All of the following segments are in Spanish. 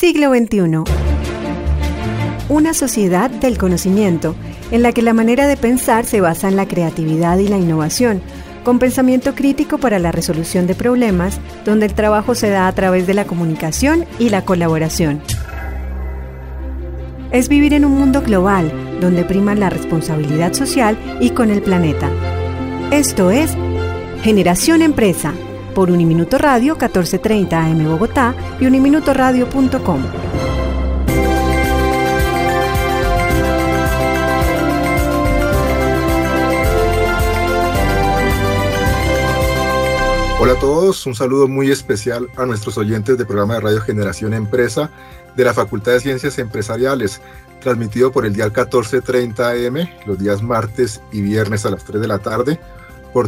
Siglo XXI. Una sociedad del conocimiento, en la que la manera de pensar se basa en la creatividad y la innovación, con pensamiento crítico para la resolución de problemas, donde el trabajo se da a través de la comunicación y la colaboración. Es vivir en un mundo global, donde prima la responsabilidad social y con el planeta. Esto es Generación Empresa, por Uniminuto Radio 1430 AM Bogotá y uniminutoradio.com. Hola a todos, un saludo muy especial a nuestros oyentes del programa de Radio Generación Empresa de la Facultad de Ciencias Empresariales, transmitido por el dial 1430 AM los días martes y viernes a las 3 de la tarde por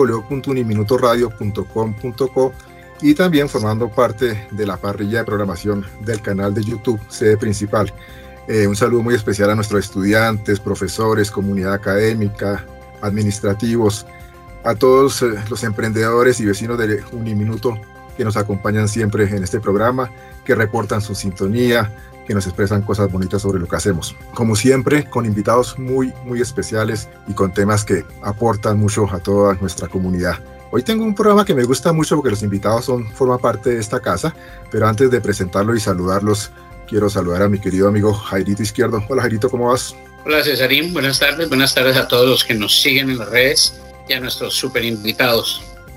www.uniminutoradio.com.co y también formando parte de la parrilla de programación del canal de YouTube, sede principal. Un saludo muy especial a nuestros estudiantes, profesores, comunidad académica, administrativos, a todos los emprendedores y vecinos de Uniminuto que nos acompañan siempre en este programa, que reportan su sintonía, que nos expresan cosas bonitas sobre lo que hacemos. Como siempre, con invitados muy especiales y con temas que aportan mucho a toda nuestra comunidad. Hoy tengo un programa que me gusta mucho porque los invitados forman parte de esta casa, pero antes de presentarlo y saludarlos, quiero saludar a mi querido amigo Jairito Izquierdo. Hola Jairito, ¿cómo vas? Hola Cesarín, buenas tardes a todos los que nos siguen en las redes y a nuestros super invitados.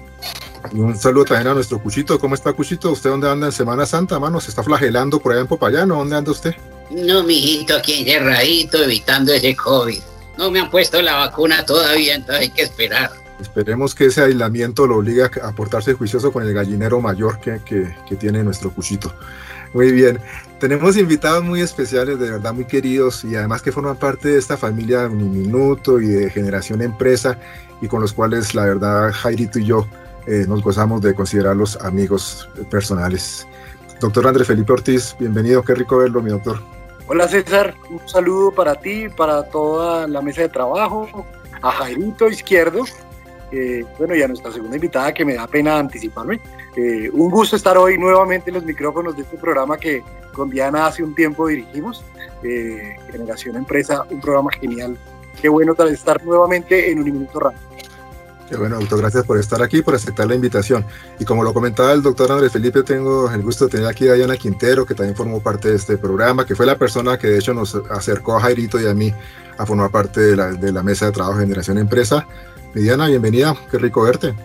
Y un saludo también a nuestro Cuchito. ¿Cómo está, Cuchito? ¿Usted dónde anda en Semana Santa, mano? ¿Se está flagelando por allá en Popayán o dónde anda usted? No, mijito, aquí encerradito, evitando ese COVID. No me han puesto la vacuna todavía, entonces hay que esperar. Esperemos que ese aislamiento lo obligue a portarse juicioso con el gallinero mayor que tiene nuestro Cuchito. Muy bien. Tenemos invitados muy especiales, de verdad muy queridos, y además que forman parte de esta familia de Uniminuto y de Generación Empresa, y con los cuales, la verdad, Jairito y yo nos gozamos de considerarlos amigos personales. Doctor Andrés Felipe Ortiz, bienvenido, qué rico verlo, mi doctor. Hola César, un saludo para ti, para toda la mesa de trabajo, a Jairito Izquierdo, y a nuestra segunda invitada, que me da pena anticiparme. Un gusto estar hoy nuevamente en los micrófonos de este programa que con Diana hace un tiempo dirigimos, Generación Empresa, un programa genial. Qué bueno estar nuevamente en Uniminuto Radio. Qué bueno, doctor, gracias por estar aquí, por aceptar la invitación. Y como lo comentaba el doctor Andrés Felipe, tengo el gusto de tener aquí a Diana Quintero, que también formó parte de este programa, que fue la persona que de hecho nos acercó a Jairito y a mí a formar parte de la mesa de trabajo de Generación Empresa. Y Diana, bienvenida, qué rico verte.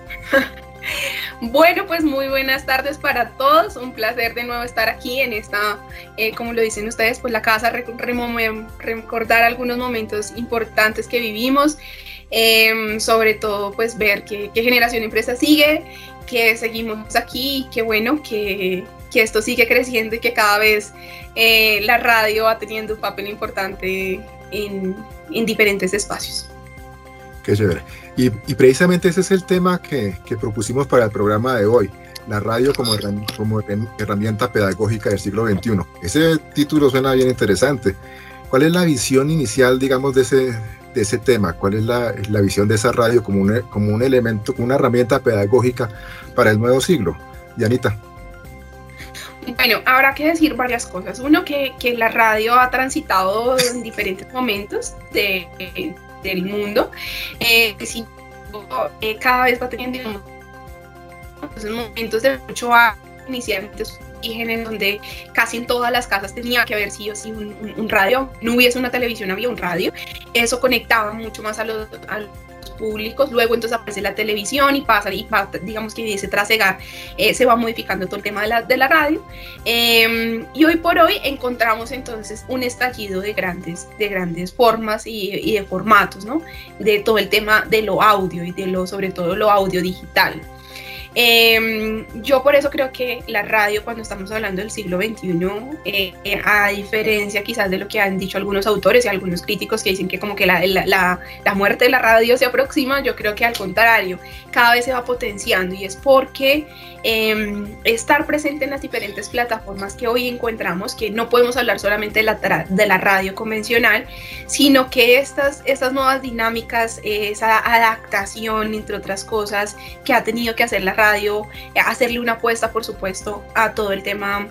Bueno, pues muy buenas tardes para todos, un placer de nuevo estar aquí en esta, como lo dicen ustedes, pues la casa, recordar algunos momentos importantes que vivimos, sobre todo pues ver que Generación Empresa sigue, que seguimos aquí, que bueno, que esto sigue creciendo y que cada vez la radio va teniendo un papel importante en diferentes espacios. Qué chévere. Y precisamente ese es el tema que propusimos para el programa de hoy, la radio como herramienta pedagógica del siglo XXI. Ese título suena bien interesante. ¿Cuál es la visión inicial, digamos, de ese tema? ¿Cuál es la visión de esa radio como un elemento, como una herramienta pedagógica para el nuevo siglo? Dianita. Bueno, habrá que decir varias cosas. Uno, que la radio ha transitado en diferentes momentos del mundo, cada vez va teniendo, digamos, momentos de mucho inicialmente en donde casi en todas las casas tenía que haber sí o sí un radio. No hubiese una televisión, había un radio. Eso conectaba mucho más a los públicos. Luego entonces aparece la televisión y pasa, digamos que ese trasegar se va modificando todo el tema de la radio, y hoy por hoy encontramos entonces un estallido de grandes formas y de formatos, ¿no? De todo el tema de lo audio y sobre todo lo audio digital. Yo por eso creo que la radio, cuando estamos hablando del siglo XXI, a diferencia quizás de lo que han dicho algunos autores y algunos críticos que dicen que como que la muerte de la radio se aproxima, yo creo que al contrario, cada vez se va potenciando, y es porque estar presente en las diferentes plataformas que hoy encontramos, que no podemos hablar solamente de la radio convencional, sino que estas nuevas dinámicas, esa adaptación, entre otras cosas, que ha tenido que hacer la radio, hacerle una apuesta, por supuesto, a todo el tema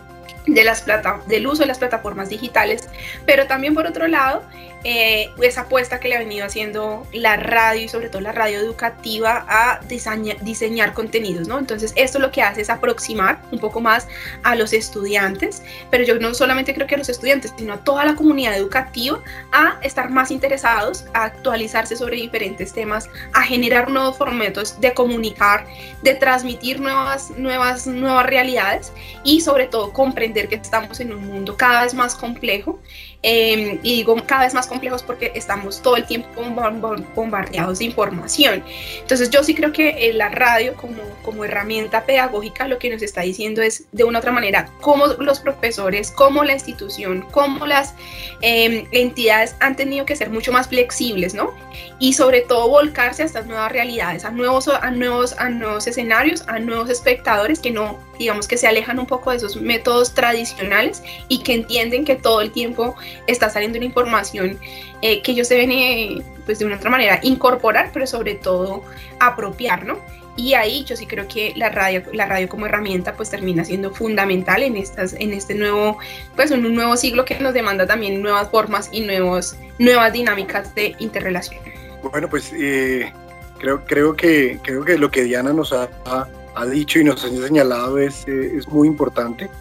del uso de las plataformas digitales, pero también por otro lado esa apuesta que le ha venido haciendo la radio y sobre todo la radio educativa a diseñar contenidos, ¿no? Entonces esto lo que hace es aproximar un poco más a los estudiantes, pero yo no solamente creo que a los estudiantes, sino a toda la comunidad educativa a estar más interesados, a actualizarse sobre diferentes temas, a generar nuevos formatos de comunicar, de transmitir nuevas realidades y sobre todo comprender que estamos en un mundo cada vez más complejo. Y digo cada vez más complejos porque estamos todo el tiempo bombardeados de información. Entonces yo sí creo que la radio como herramienta pedagógica lo que nos está diciendo es de una u otra manera cómo los profesores, cómo la institución, cómo las entidades han tenido que ser mucho más flexibles, ¿no? Y sobre todo volcarse a estas nuevas realidades, a nuevos escenarios, a nuevos espectadores que no, digamos que se alejan un poco de esos métodos tradicionales y que entienden que todo el tiempo está saliendo una información que ellos deben pues de una otra manera incorporar, pero sobre todo apropiar, ¿no? Y ahí yo sí creo que la radio como herramienta pues termina siendo fundamental en este nuevo, pues en un nuevo siglo que nos demanda también nuevas formas y nuevas dinámicas de interrelación. Bueno, pues creo que lo que Diana nos ha dicho y nos ha señalado es muy importante,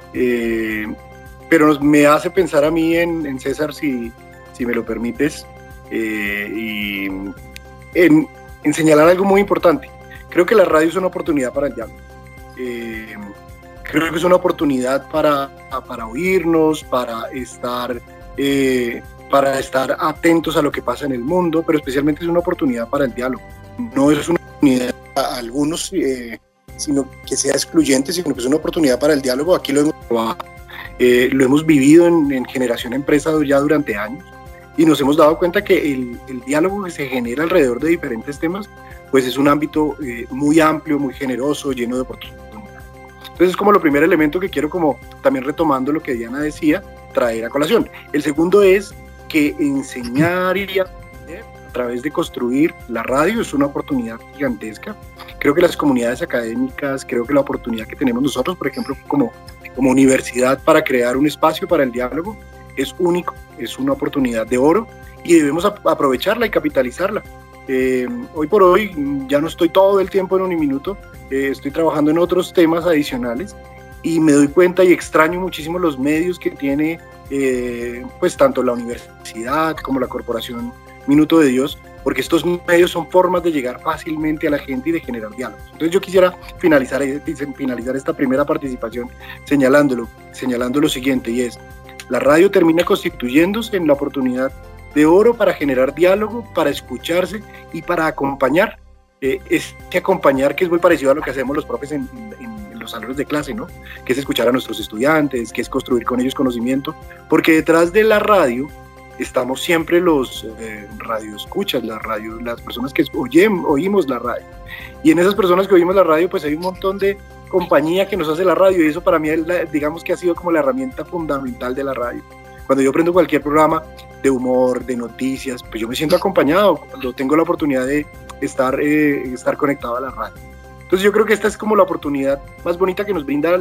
pero me hace pensar a mí en César, si me lo permites, y en señalar algo muy importante. Creo que la radio es una oportunidad para el diálogo. Creo que es una oportunidad para oírnos, para estar atentos a lo que pasa en el mundo, pero especialmente es una oportunidad para el diálogo. No es una oportunidad a algunos, sino que sea excluyente, sino que es una oportunidad para el diálogo. Aquí lo hemos probado, lo hemos vivido en Generación Empresa ya durante años y nos hemos dado cuenta que el diálogo que se genera alrededor de diferentes temas pues es un ámbito muy amplio, muy generoso, lleno de oportunidades. Entonces es como lo primer elemento que quiero, como también retomando lo que Diana decía, traer a colación. El segundo es que enseñar y aprender a través de construir la radio es una oportunidad gigantesca. Creo que las comunidades académicas, creo que la oportunidad que tenemos nosotros, por ejemplo, como universidad para crear un espacio para el diálogo, es único, es una oportunidad de oro y debemos aprovecharla y capitalizarla. Hoy por hoy ya no estoy todo el tiempo en Uniminuto, estoy trabajando en otros temas adicionales y me doy cuenta y extraño muchísimo los medios que tiene pues tanto la universidad como la corporación Minuto de Dios, porque estos medios son formas de llegar fácilmente a la gente y de generar diálogos. Entonces yo quisiera finalizar esta primera participación señalando lo siguiente, y es: la radio termina constituyéndose en la oportunidad de oro para generar diálogo, para escucharse y para acompañar. Acompañar que es muy parecido a lo que hacemos los profes en los salones de clase, ¿no? Que es escuchar a nuestros estudiantes, que es construir con ellos conocimiento, porque detrás de la radio estamos siempre los radioescuchas, las personas que oímos la radio. Y en esas personas que oímos la radio, pues hay un montón de compañía que nos hace la radio, y eso para mí, digamos que ha sido como la herramienta fundamental de la radio. Cuando yo prendo cualquier programa de humor, de noticias, pues yo me siento acompañado cuando tengo la oportunidad de estar conectado a la radio. Entonces yo creo que esta es como la oportunidad más bonita que nos brinda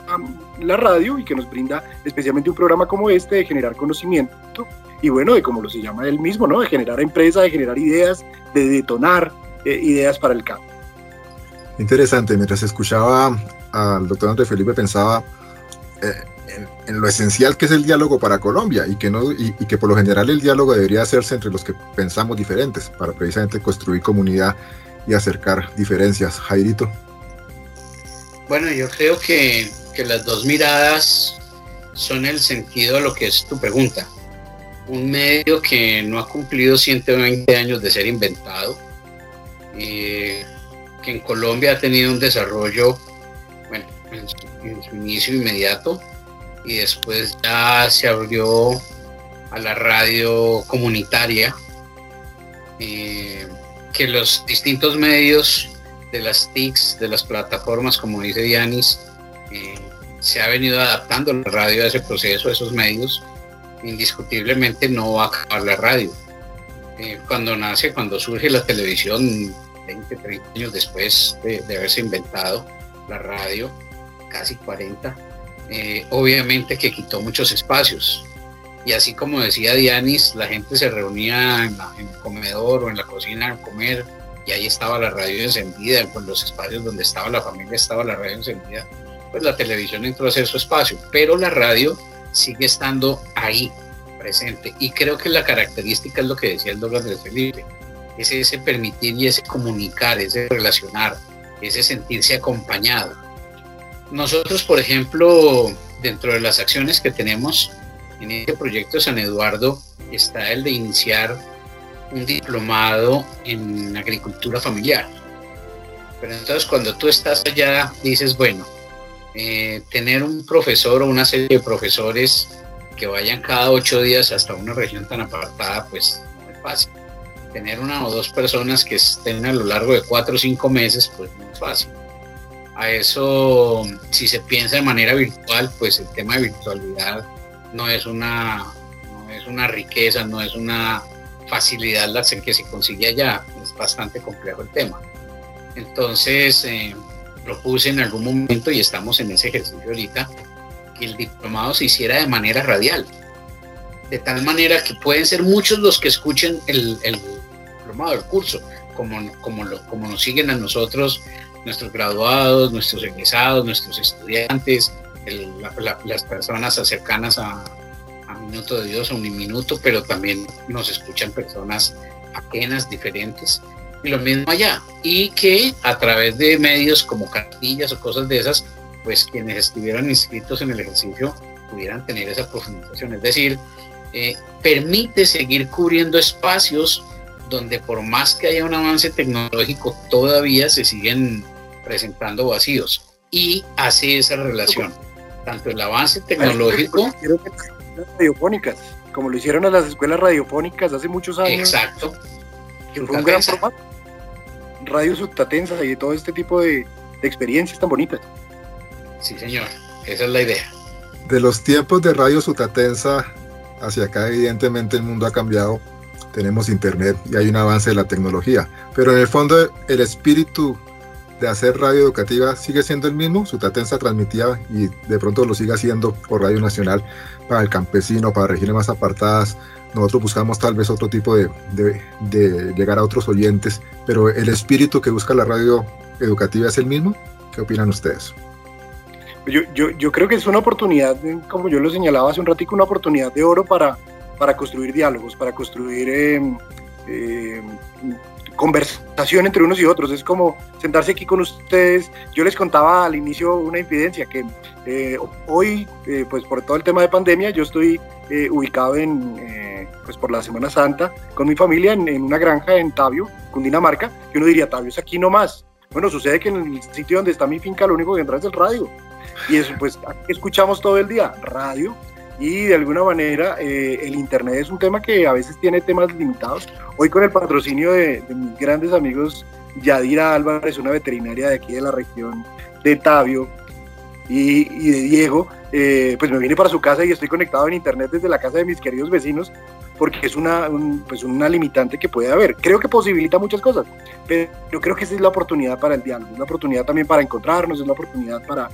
la radio y que nos brinda especialmente un programa como este, de generar conocimiento y bueno, de como lo se llama él mismo, ¿no? De generar empresa, de generar ideas, de detonar ideas para el cambio. Interesante, mientras escuchaba al doctor Andrés Felipe pensaba en lo esencial que es el diálogo para Colombia y que por lo general el diálogo debería hacerse entre los que pensamos diferentes para precisamente construir comunidad y acercar diferencias. Jairito. Bueno, yo creo que las dos miradas son el sentido de lo que es tu pregunta. Un medio que no ha cumplido 120 años de ser inventado, que en Colombia ha tenido un desarrollo, bueno, en su inicio inmediato, y después ya se abrió a la radio comunitaria, que los distintos medios de las TICs, de las plataformas, como dice Dianis, se ha venido adaptando la radio a ese proceso, a esos medios. Indiscutiblemente no va a acabar la radio. Cuando surge la televisión, 20, 30 años después de haberse inventado la radio, casi 40, obviamente que quitó muchos espacios. Y así como decía Dianis, la gente se reunía en el comedor o en la cocina a comer, y ahí estaba la radio encendida, en los espacios donde estaba la familia estaba la radio encendida. Pues la televisión entró a hacer su espacio, pero la radio sigue estando ahí, presente. Y creo que la característica es lo que decía el doctor Andrés Felipe, es ese permitir y ese comunicar, ese relacionar, ese sentirse acompañado. Nosotros, por ejemplo, dentro de las acciones que tenemos en este proyecto San Eduardo, está el de iniciar un diplomado en agricultura familiar. Pero entonces cuando tú estás allá, dices, bueno, tener un profesor o una serie de profesores que vayan cada 8 días hasta una región tan apartada, pues no es fácil. Tener 1 o 2 personas que estén a lo largo de 4 o 5 meses, pues no es fácil. A eso, si se piensa de manera virtual, pues el tema de virtualidad no es una riqueza, no es una facilidad la que se consigue allá, es bastante complejo el tema. Entonces, propuse en algún momento, y estamos en ese ejercicio ahorita, que el diplomado se hiciera de manera radial, de tal manera que pueden ser muchos los que escuchen el diplomado, el curso, como nos siguen a nosotros, nuestros graduados, nuestros egresados, nuestros estudiantes, las personas cercanas a Minuto de Dios o Uniminuto, pero también nos escuchan personas ajenas, diferentes, y lo mismo allá, y que a través de medios como cartillas o cosas de esas, pues quienes estuvieran inscritos en el ejercicio pudieran tener esa profundización, es decir, permite seguir cubriendo espacios donde por más que haya un avance tecnológico todavía se siguen presentando vacíos, y hace esa relación, tanto el avance tecnológico radiofónicas, como lo hicieron a las escuelas radiofónicas hace muchos años. Exacto. Que fue un gran formato. Radio Sutatensa y todo este tipo de experiencias tan bonitas. Sí, señor. Esa es la idea. De los tiempos de Radio Sutatensa hacia acá, evidentemente el mundo ha cambiado. Tenemos internet y hay un avance de la tecnología. Pero en el fondo, el espíritu de hacer radio educativa sigue siendo el mismo. Sutatensa transmitía y de pronto lo sigue haciendo por Radio Nacional para el campesino, para regiones más apartadas. Nosotros buscamos tal vez otro tipo de llegar a otros oyentes, pero el espíritu que busca la radio educativa es el mismo. ¿Qué opinan ustedes? Yo creo que es una oportunidad, como yo lo señalaba hace un ratico, una oportunidad de oro para construir diálogos, para construir conversación entre unos y otros. Es como sentarse aquí con ustedes. Yo les contaba al inicio una infidencia, que hoy, pues por todo el tema de pandemia, yo estoy ubicado pues por la Semana Santa con mi familia en una granja en Tabio, Cundinamarca, que uno diría, Tabio es aquí nomás. Bueno, sucede que en el sitio donde está mi finca lo único que entra es el radio, y eso, pues aquí escuchamos todo el día radio, y de alguna manera el internet es un tema que a veces tiene temas limitados. Hoy, con el patrocinio de mis grandes amigos Yadira Álvarez, una veterinaria de aquí de la región de Tabio, y de Diego, pues me vine para su casa y estoy conectado en internet desde la casa de mis queridos vecinos, porque es una limitante que puede haber. Creo que posibilita muchas cosas, pero yo creo que esa es la oportunidad para el diálogo, es la oportunidad también para encontrarnos, es la oportunidad para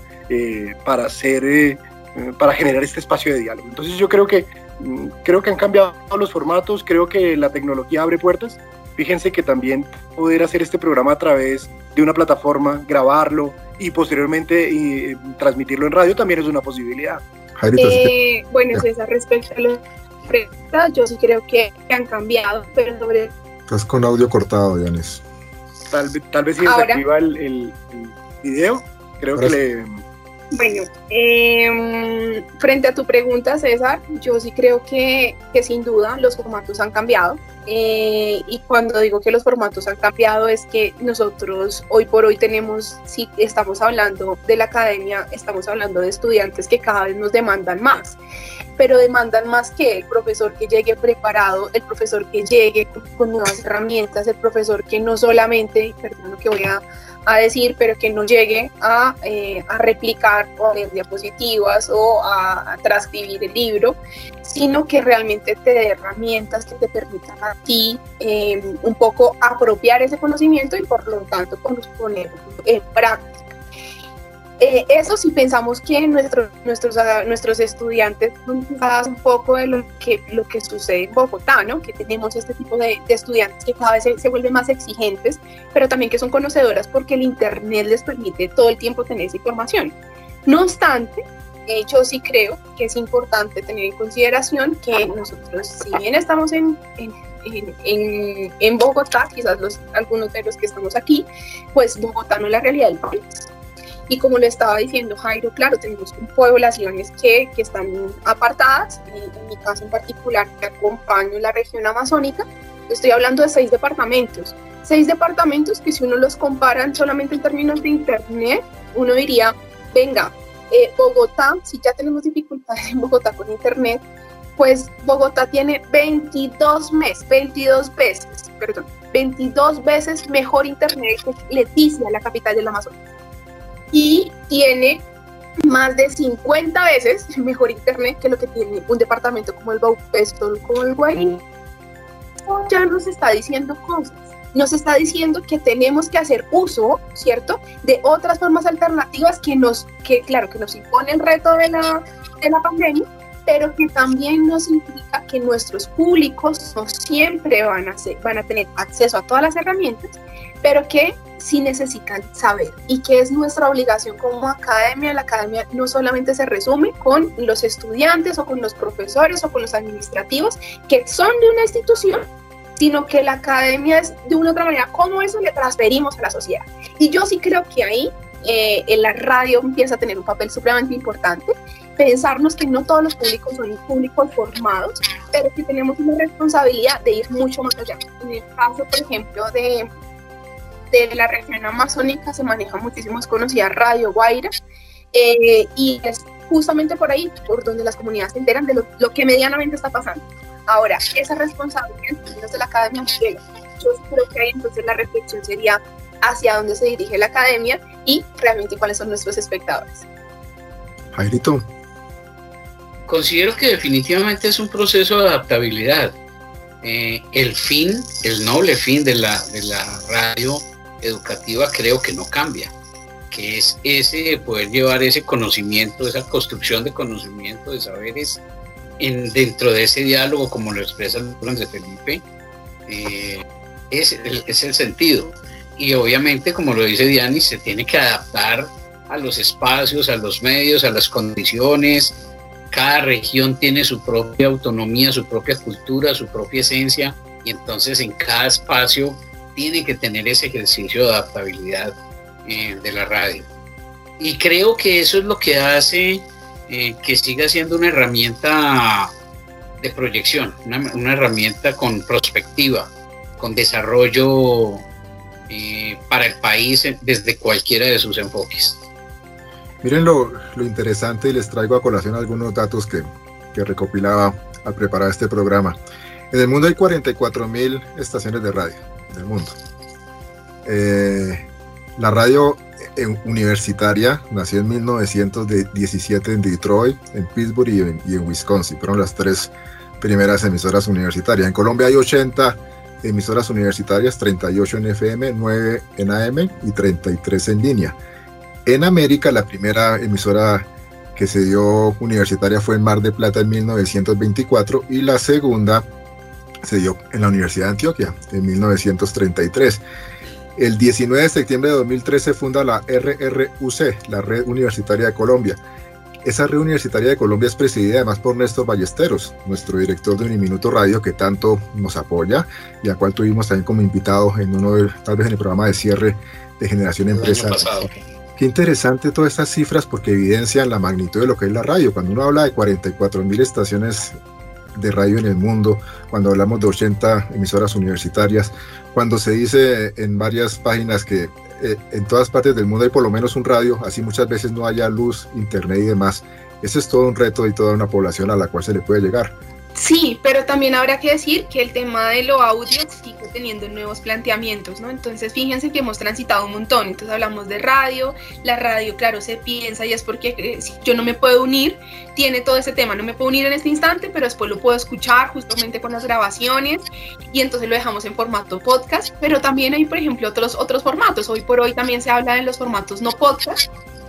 generar este espacio de diálogo. Entonces yo creo que han cambiado los formatos, creo que la tecnología abre puertas. Fíjense que también poder hacer este programa a través de una plataforma, grabarlo y posteriormente transmitirlo en radio también es una posibilidad. Bueno, César, respecto a la pregunta, yo sí creo que han cambiado, pero sobre... Estás con audio cortado, Dianis. Tal vez si desactiva el video, creo ahora que le... Bueno, frente a tu pregunta, César, yo sí creo que sin duda los formatos han cambiado. Y cuando digo que los formatos han cambiado es que nosotros hoy por hoy tenemos, si estamos hablando de la academia, estamos hablando de estudiantes que cada vez nos demandan más, pero demandan más que el profesor que llegue preparado, el profesor que llegue con nuevas herramientas, el profesor que no solamente, perdón lo que voy a decir, pero que no llegue a replicar o a leer diapositivas o a transcribir el libro, sino que realmente te dé herramientas que te permitan a ti un poco apropiar ese conocimiento y por lo tanto ponerlo en práctica. Eso si pensamos que nuestros estudiantes son quizás un poco de lo que sucede en Bogotá, ¿no? Que tenemos este tipo de estudiantes que cada vez se vuelven más exigentes, pero también que son conocedoras porque el Internet les permite todo el tiempo tener esa información. No obstante, yo sí creo que es importante tener en consideración que nosotros, si bien estamos en Bogotá, quizás algunos de los que estamos aquí, pues Bogotá no es la realidad del país. Y como lo estaba diciendo Jairo, claro, tenemos poblaciones que están apartadas. En mi caso en particular, que acompaño la región amazónica, estoy hablando de 6 departamentos. 6 departamentos que si uno los compara solamente en términos de Internet, uno diría, venga, Bogotá, si ya tenemos dificultades en Bogotá con Internet, pues Bogotá tiene 22 veces mejor Internet que Leticia, la capital del Amazonas. Y tiene más de 50 veces mejor Internet que lo que tiene un departamento como el Baupés-Tol, como el Guairá. Ya nos está diciendo cosas. Nos está diciendo que tenemos que hacer uso, ¿cierto?, de otras formas alternativas que nos impone el reto de la pandemia, pero que también nos implica que nuestros públicos no siempre van a tener acceso a todas las herramientas, pero que sí necesitan saber, y que es nuestra obligación como academia. La academia no solamente se resume con los estudiantes o con los profesores o con los administrativos que son de una institución, sino que la academia es de una u otra manera cómo eso le transferimos a la sociedad. Y yo sí creo que ahí la radio empieza a tener un papel supremamente importante. Pensarnos que no todos los públicos son públicos formados, pero que tenemos una responsabilidad de ir mucho más allá. En el caso, por ejemplo, de la región amazónica se maneja muchísimo, es conocida Radio Guairá, y es justamente por ahí por donde las comunidades se enteran de lo que medianamente está pasando. Ahora, esa responsabilidad en términos de la academia llega. Yo creo que ahí entonces la reflexión sería hacia dónde se dirige la academia y realmente cuáles son nuestros espectadores. Jairito. Considero que definitivamente es un proceso de adaptabilidad. El noble fin de la radio educativa creo que no cambia, que es ese de poder llevar ese conocimiento, esa construcción de conocimiento, de saberes dentro de ese diálogo, como lo expresa el plan de Felipe, es el sentido. Y obviamente, como lo dice Diani, se tiene que adaptar a los espacios, a los medios, a las condiciones. Cada región tiene su propia autonomía, su propia cultura, su propia esencia, y entonces en cada espacio tiene que tener ese ejercicio de adaptabilidad de la radio. Y creo que eso es lo que hace que siga siendo una herramienta de proyección, una herramienta con perspectiva, con desarrollo para el país desde cualquiera de sus enfoques. Miren lo interesante, y les traigo a colación algunos datos que recopilaba al preparar este programa. En el mundo hay 44.000 estaciones de radio en el mundo. La radio universitaria nació en 1917 en Detroit, en Pittsburgh y en Wisconsin. Fueron las 3 primeras emisoras universitarias. En Colombia hay 80 emisoras universitarias, 38 en FM, 9 en AM y 33 en línea. En América, la primera emisora que se dio universitaria fue en Mar del Plata en 1924, y la segunda se dio en la Universidad de Antioquia en 1933. El 19 de septiembre de 2013 se funda la RRUC, la Red Universitaria de Colombia. Esa Red Universitaria de Colombia es presidida además por Néstor Ballesteros, nuestro director de Uniminuto Radio, que tanto nos apoya y al cual tuvimos también como invitado tal vez en el programa de cierre de Generación Empresarial. Qué interesante todas estas cifras, porque evidencian la magnitud de lo que es la radio. Cuando uno habla de 44.000 estaciones de radio en el mundo, cuando hablamos de 80 emisoras universitarias, cuando se dice en varias páginas que en todas partes del mundo hay por lo menos un radio, así muchas veces no haya luz, internet y demás, ese es todo un reto y toda una población a la cual se le puede llegar. Sí, pero también habrá que decir que el tema de lo audio sigue teniendo nuevos planteamientos, ¿no? Entonces fíjense que hemos transitado un montón. Entonces hablamos de radio, la radio, claro, se piensa y es porque si yo no me puedo unir, tiene todo ese tema, no me puedo unir en este instante, pero después lo puedo escuchar justamente con las grabaciones, y entonces lo dejamos en formato podcast. Pero también hay, por ejemplo, otros formatos. Hoy por hoy también se habla de los formatos no podcast,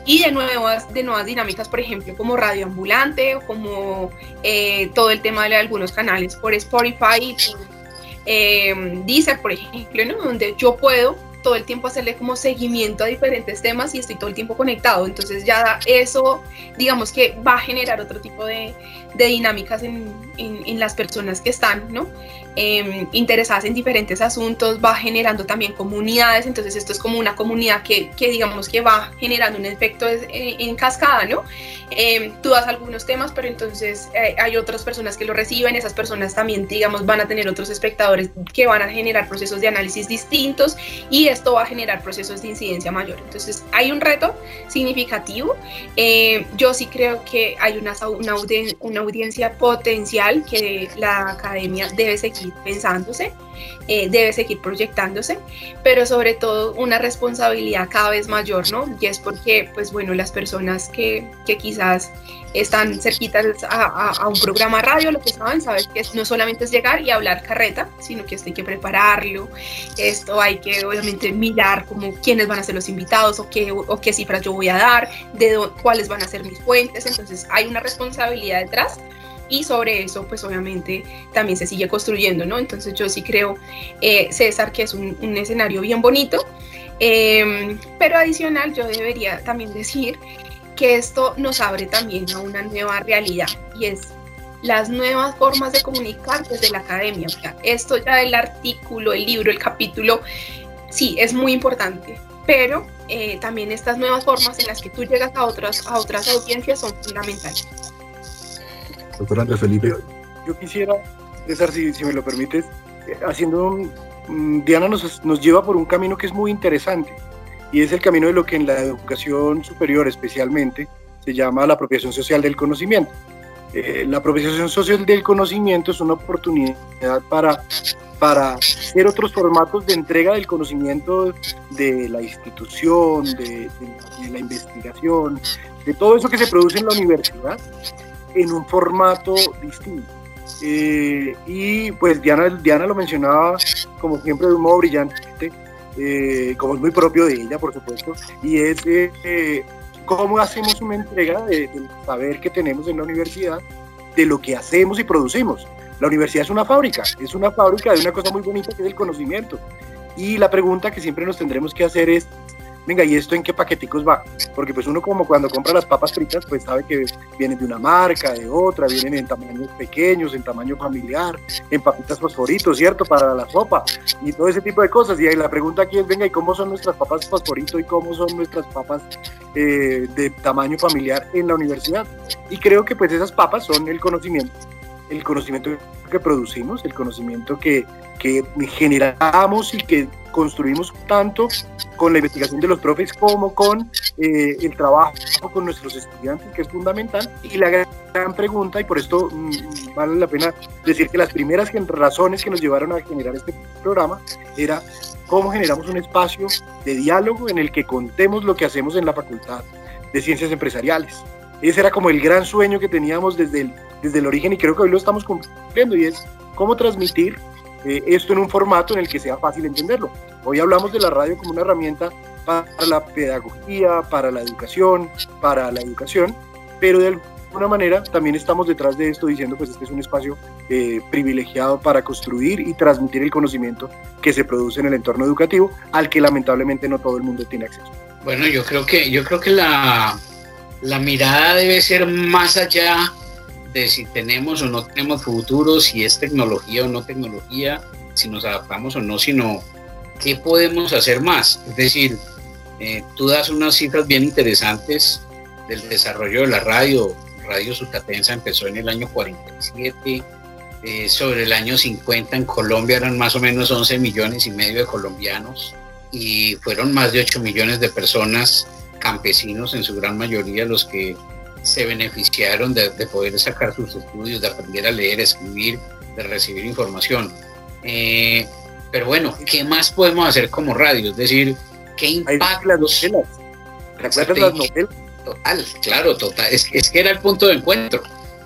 y de nuevas dinámicas, por ejemplo, como Radio Ambulante, o como todo el tema de algunos canales por Spotify, Deezer, por ejemplo, ¿no? Donde yo puedo todo el tiempo hacerle como seguimiento a diferentes temas y estoy todo el tiempo conectado. Entonces ya eso, digamos que va a generar otro tipo de dinámicas en las personas que están, ¿no? Interesadas en diferentes asuntos, va generando también comunidades. Entonces esto es como una comunidad que digamos que va generando un efecto en cascada, ¿no? Tú das algunos temas, pero entonces hay otras personas que lo reciben, esas personas también, digamos, van a tener otros espectadores que van a generar procesos de análisis distintos, y esto va a generar procesos de incidencia mayor. Entonces hay un reto significativo. Yo sí creo que hay una audiencia potencial que la academia debe seguir pensándose, debe seguir proyectándose, pero sobre todo una responsabilidad cada vez mayor, ¿no? Y es porque, pues bueno, las personas que quizás están cerquitas a un programa radio, lo que saben, sabes que no solamente es llegar y hablar carreta, sino que esto hay que prepararlo, esto hay que obviamente mirar como quiénes van a ser los invitados, o qué cifras yo voy a dar, cuáles van a ser mis fuentes. Entonces hay una responsabilidad detrás, y sobre eso pues obviamente también se sigue construyendo, ¿no? Entonces yo sí creo, César, que es un escenario bien bonito, pero adicional yo debería también decir que esto nos abre también a una nueva realidad, y es las nuevas formas de comunicar desde la academia. O sea, esto ya del artículo, el libro, el capítulo, sí, es muy importante, pero también estas nuevas formas en las que tú llegas a otras audiencias son fundamentales. Doctor Andrés Felipe. Yo quisiera, César, si me lo permites, Diana nos lleva por un camino que es muy interesante, y es el camino de lo que en la educación superior especialmente se llama la apropiación social del conocimiento. La apropiación social del conocimiento es una oportunidad para hacer otros formatos de entrega del conocimiento de la institución, de la investigación, de todo eso que se produce en la universidad, en un formato distinto. Y pues Diana lo mencionaba como siempre de un modo brillante, como es muy propio de ella, por supuesto, y es cómo hacemos una entrega del saber que tenemos en la universidad, de lo que hacemos y producimos. La universidad es una fábrica de una cosa muy bonita que es el conocimiento, y la pregunta que siempre nos tendremos que hacer es, venga, ¿y esto en qué paqueticos va? Porque pues uno, como cuando compra las papas fritas, pues sabe que vienen de una marca, de otra, vienen en tamaños pequeños, en tamaño familiar, en papitas fosforito, ¿cierto? Para la sopa, y todo ese tipo de cosas. Y ahí la pregunta aquí es, venga, ¿y cómo son nuestras papas fosforito y cómo son nuestras papas de tamaño familiar en la universidad? Y creo que pues esas papas son el conocimiento que producimos, el conocimiento que generamos y que construimos tanto con la investigación de los profes como con el trabajo con nuestros estudiantes, que es fundamental. Y la gran pregunta, y por esto vale la pena decir que las primeras razones que nos llevaron a generar este programa era cómo generamos un espacio de diálogo en el que contemos lo que hacemos en la Facultad de Ciencias Empresariales. Ese era como el gran sueño que teníamos desde el origen, y creo que hoy lo estamos cumpliendo, y es cómo transmitir esto en un formato en el que sea fácil entenderlo. Hoy hablamos de la radio como una herramienta para la pedagogía, para la educación, pero de alguna manera también estamos detrás de esto diciendo, pues este es un espacio privilegiado para construir y transmitir el conocimiento que se produce en el entorno educativo, al que lamentablemente no todo el mundo tiene acceso. Bueno, yo creo que la mirada debe ser más allá de si tenemos o no tenemos futuro, si es tecnología o no tecnología, si nos adaptamos o no, sino qué podemos hacer más. Es decir, tú das unas cifras bien interesantes del desarrollo de la radio. Radio Sucatensa empezó en el año 47, sobre el año 50 en Colombia eran más o menos 11 millones y medio de colombianos, y fueron más de 8 millones de personas, campesinos en su gran mayoría, los que se beneficiaron de poder sacar sus estudios, de aprender a leer, escribir, de recibir información. Pero bueno, ¿qué más podemos hacer como radio? Es decir, ¿qué impacto? Las novelas. ¿Recuerdas las novelas? Total. Es que era el punto de encuentro.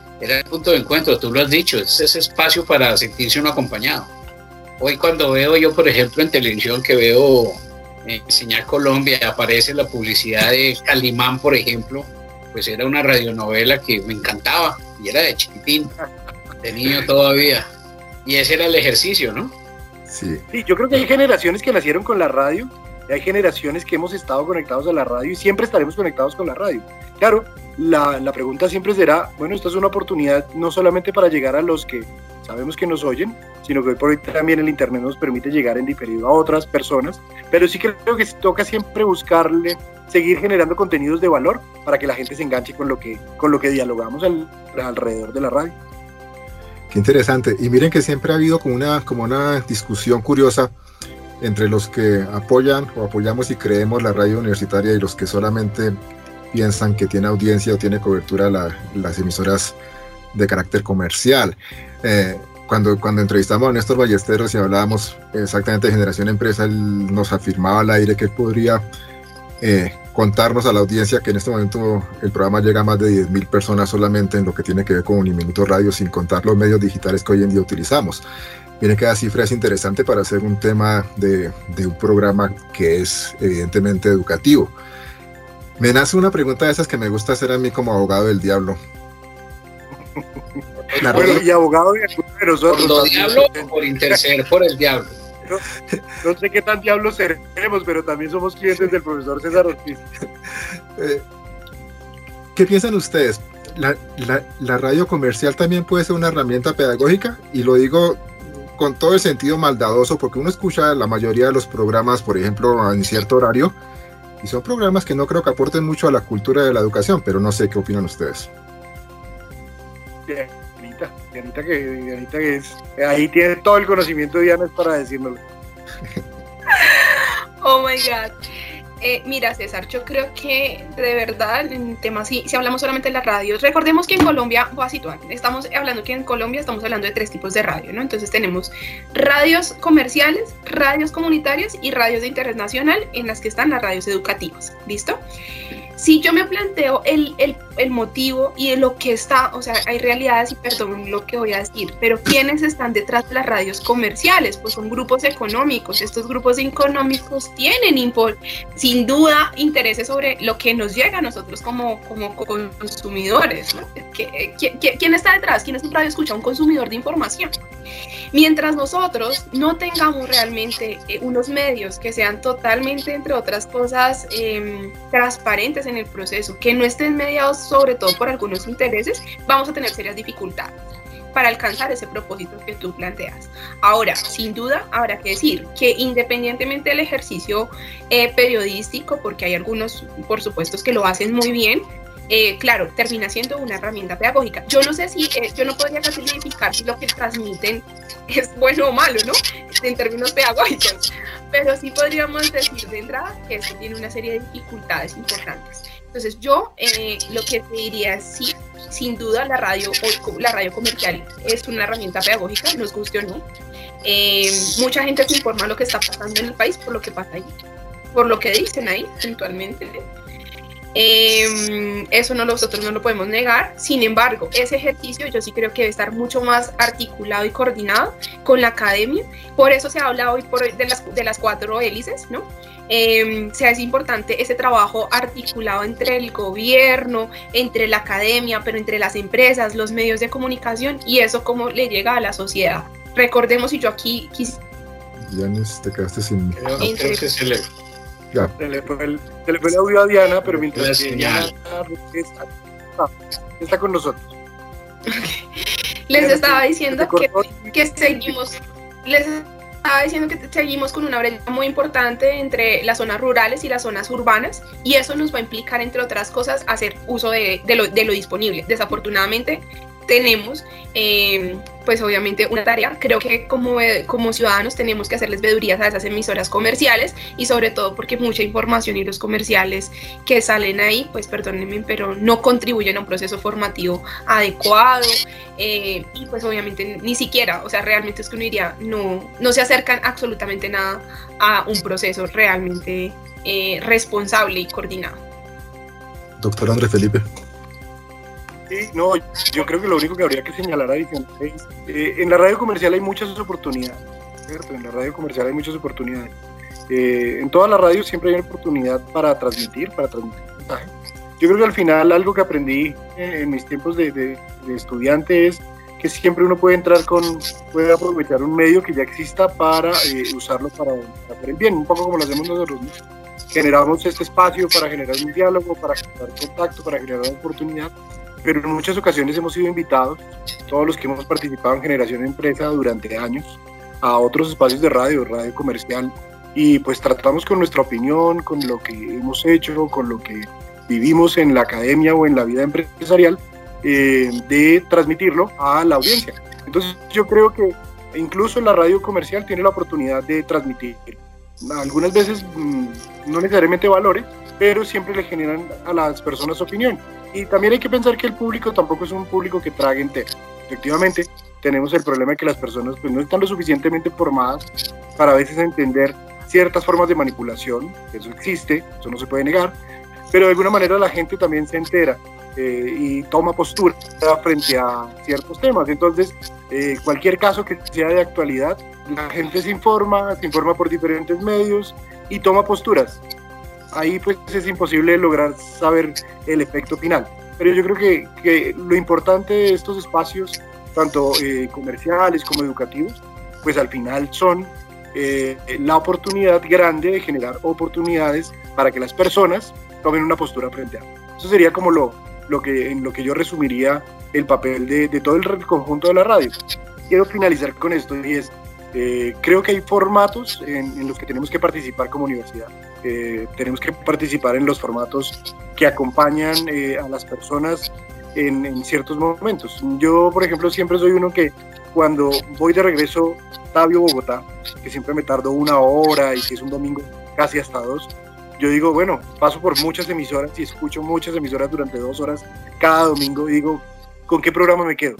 Tú lo has dicho, es ese espacio para sentirse uno acompañado. Hoy cuando veo yo, por ejemplo, en televisión, que veo Señal Colombia aparece la publicidad de Calimán, por ejemplo, pues era una radionovela que me encantaba y era de chiquitín, de niño todavía. Y ese era el ejercicio, ¿no? Sí. Sí, yo creo que hay generaciones que nacieron con la radio, y hay generaciones que hemos estado conectados a la radio y siempre estaremos conectados con la radio. Claro, la pregunta siempre será, bueno, esta es una oportunidad no solamente para llegar a los que sabemos que nos oyen, sino que hoy por hoy también el internet nos permite llegar en diferido a otras personas, pero sí creo que toca siempre buscarle, seguir generando contenidos de valor para que la gente se enganche con lo que dialogamos alrededor de la radio. Qué interesante. Y miren que siempre ha habido como una discusión curiosa entre los que apoyan o apoyamos y creemos la radio universitaria y los que solamente piensan que tiene audiencia o tiene cobertura las emisoras de carácter comercial. Cuando entrevistamos a Néstor Ballesteros y hablábamos exactamente de Generación Empresa, él nos afirmaba al aire que él podría contarnos a la audiencia que en este momento el programa llega a más de 10.000 personas solamente en lo que tiene que ver con Uniminuto Radio, sin contar los medios digitales que hoy en día utilizamos. Miren que la cifra es interesante para hacer un tema de un programa que es evidentemente educativo. Me nace una pregunta de esas que me gusta hacer a mí como abogado del diablo. Bueno, y abogado de nosotros. ¿Por lo diablo o por interceder por el diablo? No sé qué tan diablos seremos, pero también somos clientes del profesor César Ortiz. ¿Qué piensan ustedes? ¿La radio comercial también puede ser una herramienta pedagógica? Y lo digo con todo el sentido maldadoso, porque uno escucha la mayoría de los programas, por ejemplo, en cierto horario, y son programas que no creo que aporten mucho a la cultura de la educación, pero no sé qué opinan ustedes. Dianita que es, ahí tiene todo el conocimiento de Diana para decírnoslo. Oh my God. Mira, César, yo creo que de verdad en temas, si hablamos solamente de las radios, recordemos que en Colombia, voy a situar, estamos hablando que en Colombia estamos hablando de 3 tipos de radio, ¿no? Entonces tenemos radios comerciales, radios comunitarias y radios de interés nacional, en las que están las radios educativas, ¿listo? Si yo me planteo el motivo y de lo que está, o sea, hay realidades y perdón lo que voy a decir, pero ¿quiénes están detrás de las radios comerciales? Pues son grupos económicos. Estos grupos económicos tienen sin duda intereses sobre lo que nos llega a nosotros como consumidores, ¿no? ¿Quién está detrás? ¿Quién es un radio escucha? Un consumidor de información. Mientras nosotros no tengamos realmente unos medios que sean totalmente, entre otras cosas, transparentes en el proceso, que no estén mediados sobre todo por algunos intereses, vamos a tener serias dificultades para alcanzar ese propósito que tú planteas. Ahora, sin duda, habrá que decir que independientemente del ejercicio periodístico, porque hay algunos, por supuesto, que lo hacen muy bien, claro, termina siendo una herramienta pedagógica. Yo no sé si, yo no podría clasificar si lo que transmiten es bueno o malo, ¿no? En términos pedagógicos, pero sí podríamos decir de entrada que esto tiene una serie de dificultades importantes. Entonces yo lo que te diría es sí, sin duda la radio comercial es una herramienta pedagógica, nos guste o no. Mucha gente se informa de lo que está pasando en el país por lo que pasa ahí, por lo que dicen ahí puntualmente. Eso nosotros no lo podemos negar. Sin embargo, ese ejercicio yo sí creo que debe estar mucho más articulado y coordinado con la academia. Por eso se habla hoy de las 4 hélices, ¿no? Es importante ese trabajo articulado entre el gobierno, entre la academia, pero entre las empresas, los medios de comunicación, y eso cómo le llega a la sociedad. Recordemos, y yo aquí Yanis, te quedaste sin... Creo que se le... Ya. Se le fue el audio a Diana, pero mientras que Diana está con nosotros. Les estaba diciendo que seguimos, con una brecha muy importante entre las zonas rurales y las zonas urbanas, y eso nos va a implicar, entre otras cosas, hacer uso de lo disponible. Desafortunadamente tenemos pues obviamente una tarea. Creo que como ciudadanos tenemos que hacerles vedurías a esas emisoras comerciales, y sobre todo porque mucha información y los comerciales que salen ahí, pues perdónenme, pero no contribuyen a un proceso formativo adecuado, y pues obviamente ni siquiera, o sea, realmente es que uno diría, no se acercan absolutamente nada a un proceso realmente responsable y coordinado. Doctor Andrés Felipe. Sí, no, yo creo que lo único que habría que señalar adicional es en la radio comercial hay muchas oportunidades, ¿cierto? En la radio comercial hay muchas oportunidades. En todas las radios siempre hay una oportunidad para transmitir mensaje. Yo creo que al final algo que aprendí en mis tiempos de estudiante es que siempre uno puede puede aprovechar un medio que ya exista para usarlo para hacer el bien, un poco como lo hacemos nosotros, ¿no? Generamos este espacio para generar un diálogo, para generar contacto, para generar una oportunidad, pero en muchas ocasiones hemos sido invitados, todos los que hemos participado en Generación Empresa durante años, a otros espacios de radio comercial, y pues tratamos con nuestra opinión, con lo que hemos hecho, con lo que vivimos en la academia o en la vida empresarial, de transmitirlo a la audiencia. Entonces yo creo que incluso la radio comercial tiene la oportunidad de transmitir, algunas veces no necesariamente valores, pero siempre le generan a las personas opinión. Y también hay que pensar que el público tampoco es un público que trague entero. Efectivamente, tenemos el problema de que las personas pues, no están lo suficientemente formadas para a veces entender ciertas formas de manipulación, eso existe, eso no se puede negar, pero de alguna manera la gente también se entera y toma postura frente a ciertos temas. Entonces, cualquier caso que sea de actualidad, la gente se informa por diferentes medios y toma posturas. Ahí pues es imposible lograr saber el efecto final. Pero yo creo que lo importante de estos espacios, tanto comerciales como educativos, pues al final son la oportunidad grande de generar oportunidades para que las personas tomen una postura frente a algo. Eso sería como en lo que yo resumiría el papel de todo el conjunto de la radio. Quiero finalizar con esto y es, creo que hay formatos en los que tenemos que participar como universidad. Tenemos que participar en los formatos que acompañan a las personas en ciertos momentos. Yo, por ejemplo, siempre soy uno que cuando voy de regreso Tabio-Bogotá, que siempre me tardo 1 hora y si es un domingo casi hasta 2, yo digo, bueno, paso por muchas emisoras y escucho muchas emisoras durante 2 horas cada domingo y digo, ¿con qué programa me quedo?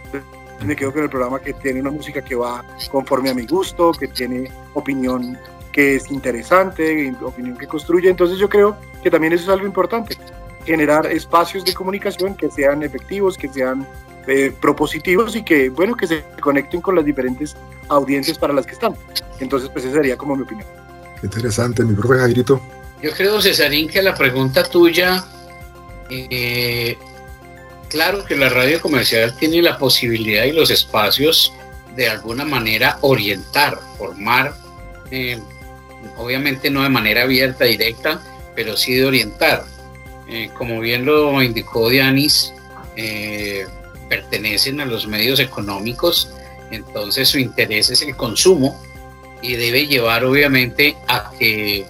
Me quedo con el programa que tiene una música que va conforme a mi gusto, que tiene opinión que es interesante, opinión que construye. Entonces yo creo que también eso es algo importante, generar espacios de comunicación que sean efectivos, que sean propositivos y que, bueno, que se conecten con las diferentes audiencias para las que están. Entonces, pues esa sería como mi opinión. Qué interesante, mi profe Jairito. Yo creo, Cesarín, que la pregunta tuya, claro que la radio comercial tiene la posibilidad y los espacios de alguna manera orientar, formar, obviamente no de manera abierta, directa, pero sí de orientar. Como bien lo indicó Dianis, pertenecen a los medios económicos, entonces su interés es el consumo y debe llevar obviamente a que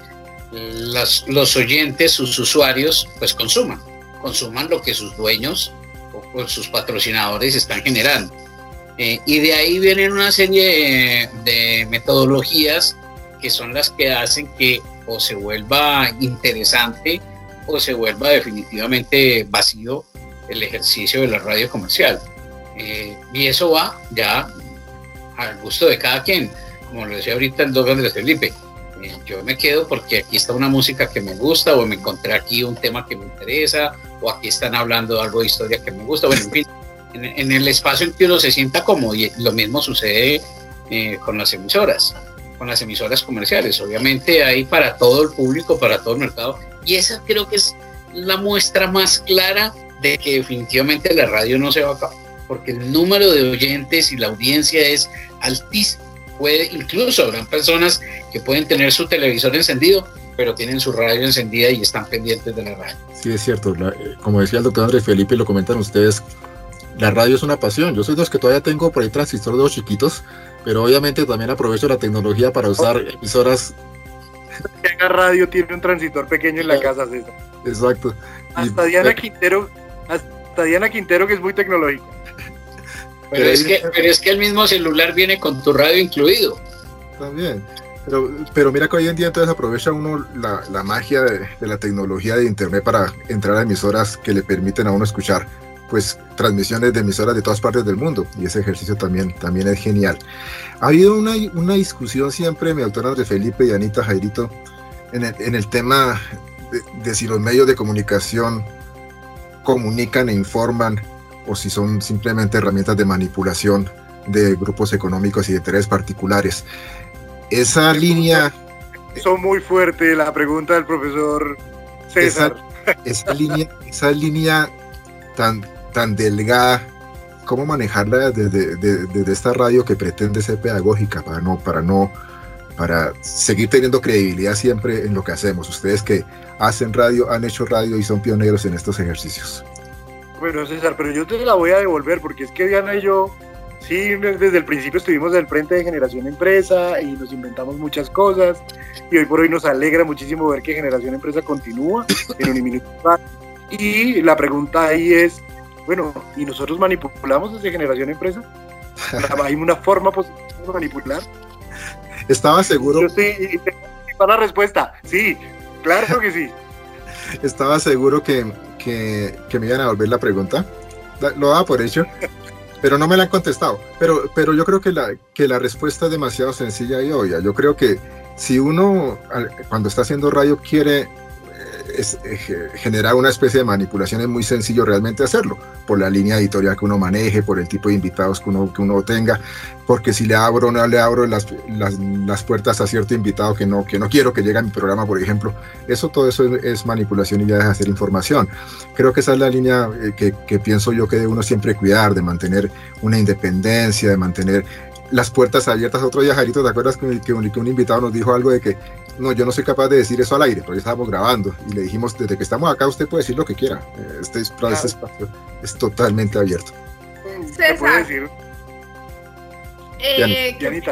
los oyentes, sus usuarios, pues consuman lo que sus dueños o sus patrocinadores están generando. Y de ahí vienen una serie de metodologías que son las que hacen que o se vuelva interesante o se vuelva definitivamente vacío el ejercicio de la radio comercial. Y eso va ya al gusto de cada quien. Como lo decía ahorita el doctor Andrés Felipe, yo me quedo porque aquí está una música que me gusta, o me encontré aquí un tema que me interesa, o aquí están hablando de algo de historia que me gusta. Bueno, en fin, en el espacio en que uno se sienta cómodo, y lo mismo sucede con las emisoras comerciales. Obviamente hay para todo el público, para todo el mercado, y esa creo que es la muestra más clara de que definitivamente la radio no se va a acabar, porque el número de oyentes y la audiencia es altísimo. Incluso habrán personas que pueden tener su televisor encendido, pero tienen su radio encendida y están pendientes de la radio. Sí, es cierto. Como decía el doctor Andrés Felipe, lo comentan ustedes, la radio es una pasión. Yo soy de los que todavía tengo por ahí transistor de los chiquitos, pero obviamente también aprovecho la tecnología para usar emisoras. Cada radio tiene un transistor pequeño en la casa, César. Exacto. Hasta Diana Quintero, que es muy tecnológica. Pero es que el mismo celular viene con tu radio incluido. También. Pero mira que hoy en día entonces aprovecha uno la magia de la tecnología de internet para entrar a emisoras que le permiten a uno escuchar pues transmisiones de emisoras de todas partes del mundo, y ese ejercicio también es genial. Ha habido una discusión siempre, mi doctor Andrés Felipe y Anita Jairito, en el tema de si los medios de comunicación comunican e informan o si son simplemente herramientas de manipulación de grupos económicos y de intereses particulares. Esa línea puso muy fuerte la pregunta del profesor César. Esa línea tan delgada, ¿cómo manejarla desde esta radio que pretende ser pedagógica para seguir teniendo credibilidad siempre en lo que hacemos? Ustedes que hacen radio, han hecho radio y son pioneros en estos ejercicios. Bueno, César, pero yo te la voy a devolver porque es que Diana y yo, sí, desde el principio estuvimos del frente de Generación Empresa y nos inventamos muchas cosas y hoy por hoy nos alegra muchísimo ver que Generación Empresa continúa en Uniminuto. Y la pregunta ahí es, bueno, ¿y nosotros manipulamos desde Generación Empresa? ¿Hay una forma posible de manipular? Estaba seguro. Yo sí, para la respuesta, sí, claro que sí. Estaba seguro que me iban a volver la pregunta. Lo daba por hecho, pero no me la han contestado. Pero yo creo que la respuesta es demasiado sencilla y obvia. Yo creo que si uno, cuando está haciendo radio, quiere generar una especie de manipulación, es muy sencillo realmente hacerlo, por la línea editorial que uno maneje, por el tipo de invitados que uno tenga, porque si le abro o no le abro las puertas a cierto invitado que no quiero que llegue a mi programa, por ejemplo, todo eso es manipulación y ya deja de ser información. Creo que esa es la línea que pienso yo que debe uno siempre cuidar, de mantener una independencia, de mantener las puertas abiertas. Otro día, Jairito, ¿te acuerdas que un invitado nos dijo algo de que no, yo no soy capaz de decir eso al aire, porque estábamos grabando y le dijimos, desde que estamos acá usted puede decir lo que quiera, este espacio es totalmente abierto. César, Dianita.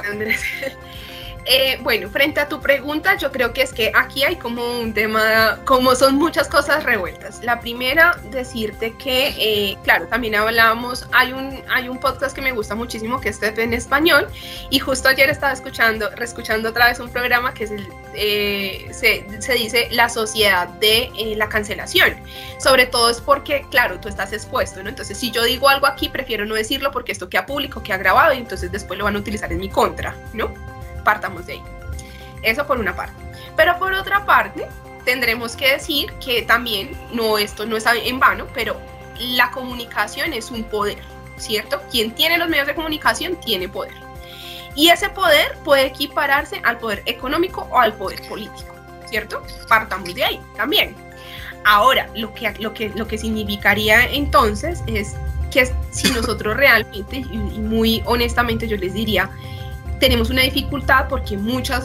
Bueno, frente a tu pregunta, yo creo que es que aquí hay como un tema, como son muchas cosas revueltas. La primera, decirte que, claro, también hablábamos, hay un podcast que me gusta muchísimo, que es TED en español, y justo ayer estaba reescuchando otra vez un programa que se dice La Sociedad de la Cancelación. Sobre todo es porque, claro, tú estás expuesto, ¿no? Entonces, si yo digo algo aquí, prefiero no decirlo porque esto queda público, queda grabado, y entonces después lo van a utilizar en mi contra, ¿no? Partamos de ahí. Eso por una parte. Pero por otra parte, tendremos que decir que también, esto no está en vano, pero la comunicación es un poder, ¿cierto? Quien tiene los medios de comunicación tiene poder. Y ese poder puede equipararse al poder económico o al poder político, ¿cierto? Partamos de ahí también. Ahora, lo que significaría entonces es que si nosotros realmente, y muy honestamente yo les diría, tenemos una dificultad porque mucha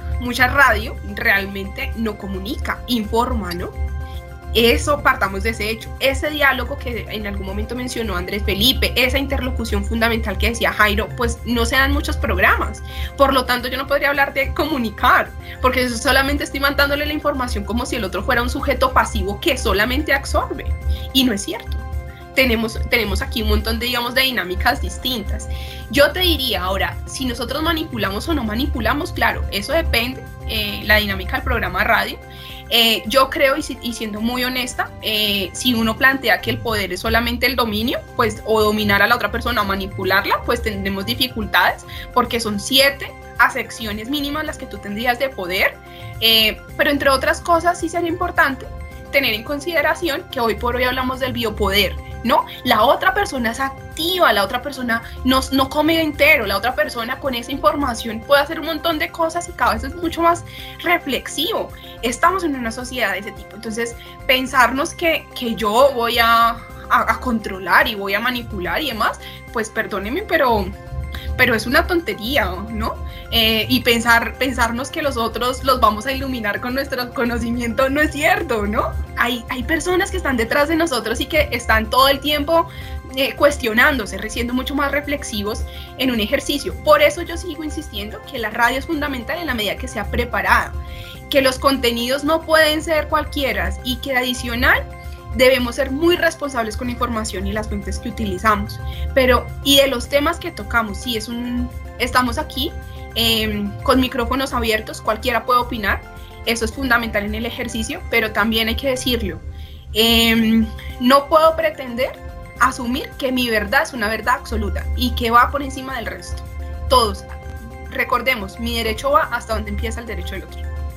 radio realmente no comunica, informa, ¿no? Eso, partamos de ese hecho. Ese diálogo que en algún momento mencionó Andrés Felipe, esa interlocución fundamental que decía Jairo, pues no se dan muchos programas. Por lo tanto, yo no podría hablar de comunicar, porque eso solamente estoy mandándole la información como si el otro fuera un sujeto pasivo que solamente absorbe. Y no es cierto. Tenemos aquí un montón de, digamos, de dinámicas distintas. Yo te diría ahora, si nosotros manipulamos o no manipulamos, claro, eso depende, la dinámica del programa radio. Yo creo, y siendo muy honesta, si uno plantea que el poder es solamente el dominio, pues, o dominar a la otra persona o manipularla, pues tendremos dificultades, porque son 7 acepciones mínimas las que tú tendrías de poder, pero entre otras cosas sí sería importante tener en consideración que hoy por hoy hablamos del biopoder, ¿no? La otra persona es activa, la otra persona no come entero, la otra persona con esa información puede hacer un montón de cosas y cada vez es mucho más reflexivo. Estamos en una sociedad de ese tipo, entonces pensarnos que yo voy a controlar y voy a manipular y demás, pues perdónenme, pero es una tontería, ¿no? Y pensarnos que los otros los vamos a iluminar con nuestro conocimiento no es cierto, ¿no? Hay personas que están detrás de nosotros y que están todo el tiempo cuestionándose, siendo mucho más reflexivos en un ejercicio. Por eso yo sigo insistiendo que la radio es fundamental en la medida que sea preparada, que los contenidos no pueden ser cualquiera y que adicional debemos ser muy responsables con la información y las fuentes que utilizamos. Y de los temas que tocamos, sí, estamos aquí con micrófonos abiertos, cualquiera puede opinar, eso es fundamental en el ejercicio, pero también hay que decirlo, no puedo pretender asumir que mi verdad es una verdad absoluta y que va por encima del resto. Todos, recordemos, mi derecho va hasta donde empieza el derecho del otro.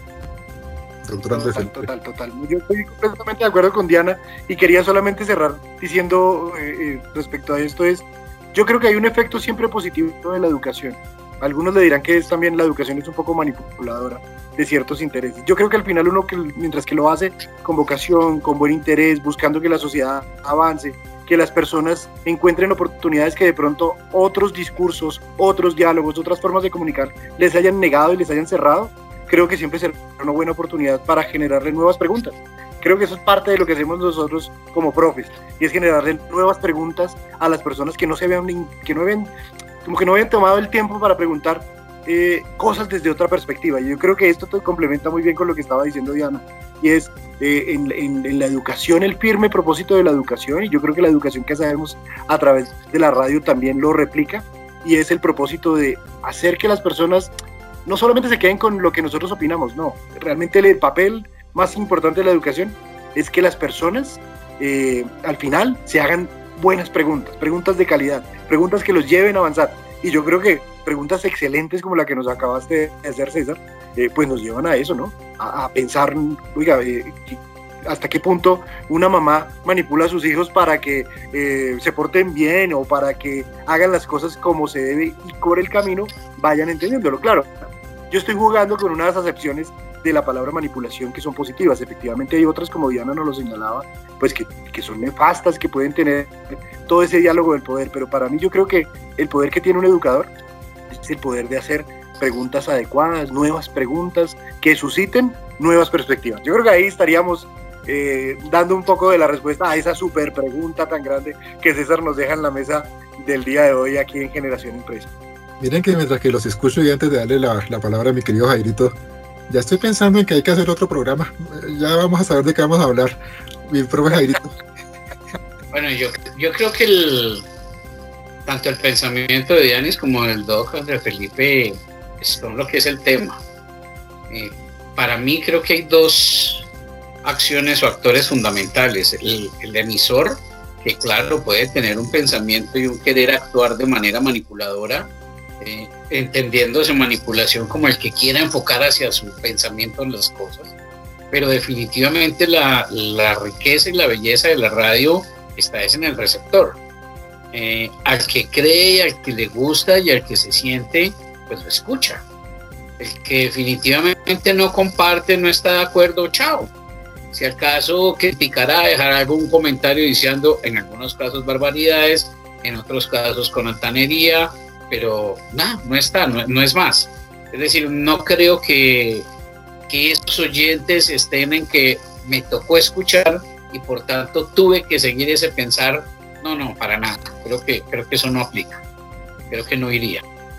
Total. Yo estoy completamente de acuerdo con Diana y quería solamente cerrar diciendo respecto a esto yo creo que hay un efecto siempre positivo de la educación Algunos le dirán que también la educación es un poco manipuladora de ciertos intereses. Yo creo que al final uno, mientras que lo hace con vocación, con buen interés, buscando que la sociedad avance, que las personas encuentren oportunidades que de pronto otros discursos, otros diálogos, otras formas de comunicar les hayan negado y les hayan cerrado, creo que siempre será una buena oportunidad para generarle nuevas preguntas. Creo que eso es parte de lo que hacemos nosotros como profes, y es generarle nuevas preguntas a las personas que no habían tomado el tiempo para preguntar cosas desde otra perspectiva. Y yo creo que esto complementa muy bien con lo que estaba diciendo Diana, y es en la educación, el firme propósito de la educación, y yo creo que la educación que hacemos a través de la radio también lo replica, y es el propósito de hacer que las personas no solamente se queden con lo que nosotros opinamos, no, realmente el papel más importante de la educación es que las personas al final se hagan buenas preguntas de calidad, preguntas que los lleven a avanzar. Y yo creo que preguntas excelentes como la que nos acabaste de hacer, César, pues nos llevan a eso, ¿no? A pensar, oiga, hasta qué punto una mamá manipula a sus hijos para que se porten bien o para que hagan las cosas como se debe, y por el camino vayan entendiéndolo. Claro, yo estoy jugando con unas acepciones de la palabra manipulación que son positivas. Efectivamente hay otras, como Diana nos lo señalaba, pues que son nefastas, que pueden tener todo ese diálogo del poder, pero para mí yo creo que el poder que tiene un educador es el poder de hacer preguntas adecuadas, nuevas preguntas que susciten nuevas perspectivas. Yo creo que ahí estaríamos dando un poco de la respuesta a esa súper pregunta tan grande que César nos deja en la mesa del día de hoy aquí en Generación Impresa. Miren que mientras que los escucho, y antes de darle la palabra a mi querido Jairito, ya estoy pensando en que hay que hacer otro programa. Ya vamos a saber de qué vamos a hablar, mi profe Jairito. Bueno, yo creo que tanto el pensamiento de Dianis como el doc André Felipe son lo que es el tema. Para mí creo que hay dos acciones o actores fundamentales. El emisor, que claro, puede tener un pensamiento y un querer actuar de manera manipuladora, entendiéndose manipulación como el que quiera enfocar hacia su pensamiento en las cosas, pero definitivamente la riqueza y la belleza de la radio está en el receptor. Al que cree, al que le gusta y al que se siente, pues lo escucha. El que definitivamente no comparte, no está de acuerdo, chao. Si al caso criticará, dejará algún comentario diciendo, en algunos casos barbaridades, en otros casos con altanería, pero no es más. Es decir, no creo que esos oyentes estén en que me tocó escuchar y por tanto tuve que seguir ese pensar. No, para nada. Creo que eso no aplica. Creo que no iría.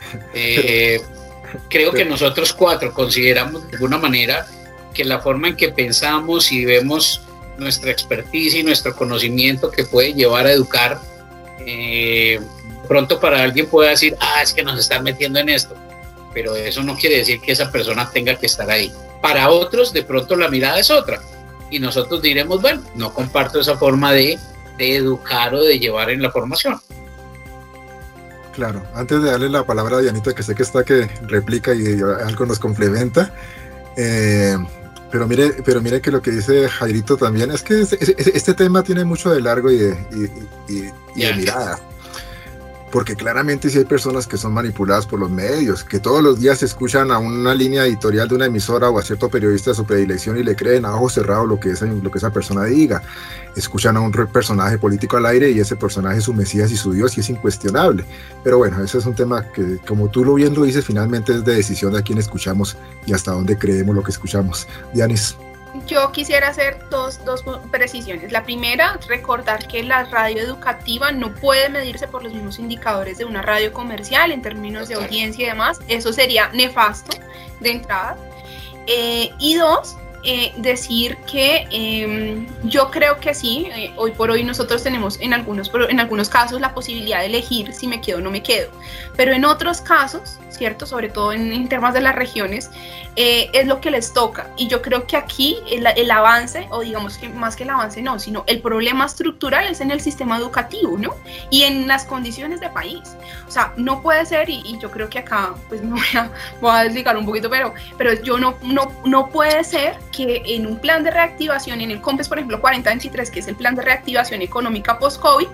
Creo que nosotros cuatro consideramos de alguna manera que la forma en que pensamos y vemos nuestra expertise y nuestro conocimiento que puede llevar a educar, pronto para alguien puede decir, es que nos están metiendo en esto, pero eso no quiere decir que esa persona tenga que estar ahí. Para otros de pronto la mirada es otra y nosotros diremos, bueno, no comparto esa forma de educar o de llevar en la formación. Claro, antes de darle la palabra a Dianita, que sé que está que replica y algo nos complementa, pero mire que lo que dice Jairito también es que este tema tiene mucho de largo y de mirada. Porque claramente sí hay personas que son manipuladas por los medios, que todos los días escuchan a una línea editorial de una emisora o a cierto periodista de su predilección y le creen a ojos cerrados lo que esa persona diga. Escuchan a un personaje político al aire y ese personaje es su mesías y su Dios y es incuestionable. Pero bueno, ese es un tema que, como tú bien lo dices, finalmente es de decisión de a quién escuchamos y hasta dónde creemos lo que escuchamos. Dianis. Yo quisiera hacer dos precisiones. La primera, recordar que la radio educativa no puede medirse por los mismos indicadores de una radio comercial en términos de audiencia y demás. Eso sería nefasto de entrada. Y dos, decir que yo creo que sí, hoy por hoy nosotros tenemos en algunos casos la posibilidad de elegir si me quedo o no me quedo, pero en otros casos, ¿cierto? Sobre todo en temas de las regiones, es lo que les toca, y yo creo que aquí el avance, o digamos que más que el avance no, sino el problema estructural es en el sistema educativo, ¿no? Y en las condiciones de país. O sea, no puede ser, y yo creo que acá pues me voy a desligar un poquito, pero yo no puede ser que en un plan de reactivación, en el COMPES, por ejemplo, 4023, que es el plan de reactivación económica post-COVID,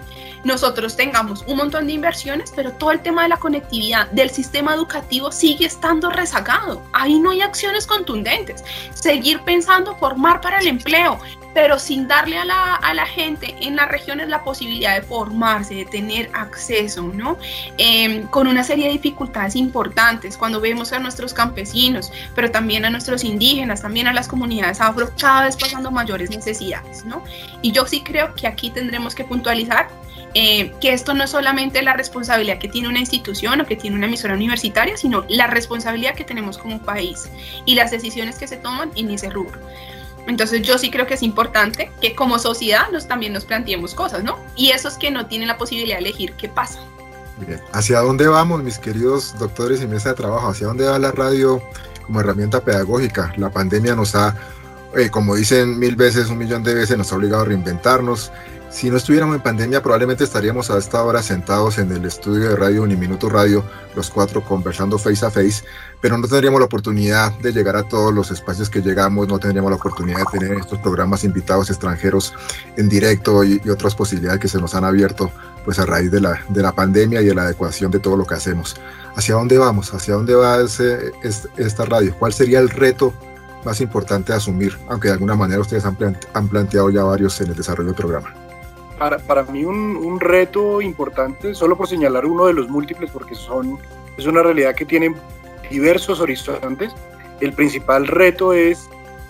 nosotros tengamos un montón de inversiones, pero todo el tema de la conectividad del sistema educativo sigue estando rezagado. Ahí no hay acciones contundentes. Seguir pensando formar para el empleo, pero sin darle a la gente en las regiones la posibilidad de formarse, de tener acceso, ¿no? Con una serie de dificultades importantes, cuando vemos a nuestros campesinos, pero también a nuestros indígenas, también a las comunidades afro, cada vez pasando mayores necesidades, ¿no? Y yo sí creo que aquí tendremos que puntualizar que esto no es solamente la responsabilidad que tiene una institución o que tiene una emisora universitaria, sino la responsabilidad que tenemos como país y las decisiones que se toman en ese rubro. Entonces yo sí creo que es importante que como sociedad también nos planteemos cosas, ¿no? Y esos que no tienen la posibilidad de elegir, ¿qué pasa? Bien. ¿Hacia dónde vamos, mis queridos doctores y mesa de trabajo? ¿Hacia dónde va la radio como herramienta pedagógica? La pandemia nos ha, como dicen 1000 veces, 1.000.000 de veces, nos ha obligado a reinventarnos. Si no estuviéramos en pandemia, probablemente estaríamos a esta hora sentados en el estudio de Radio Uniminuto Radio, los 4 conversando face a face, pero no tendríamos la oportunidad de llegar a todos los espacios que llegamos, no tendríamos la oportunidad de tener estos programas invitados extranjeros en directo y otras posibilidades que se nos han abierto pues a raíz de la pandemia y de la adecuación de todo lo que hacemos. ¿Hacia dónde vamos? ¿Hacia dónde va esta radio? ¿Cuál sería el reto más importante a asumir? Aunque de alguna manera ustedes han planteado ya varios en el desarrollo del programa. Para mí un reto importante, solo por señalar uno de los múltiples, porque es una realidad que tiene diversos horizontes. El principal reto es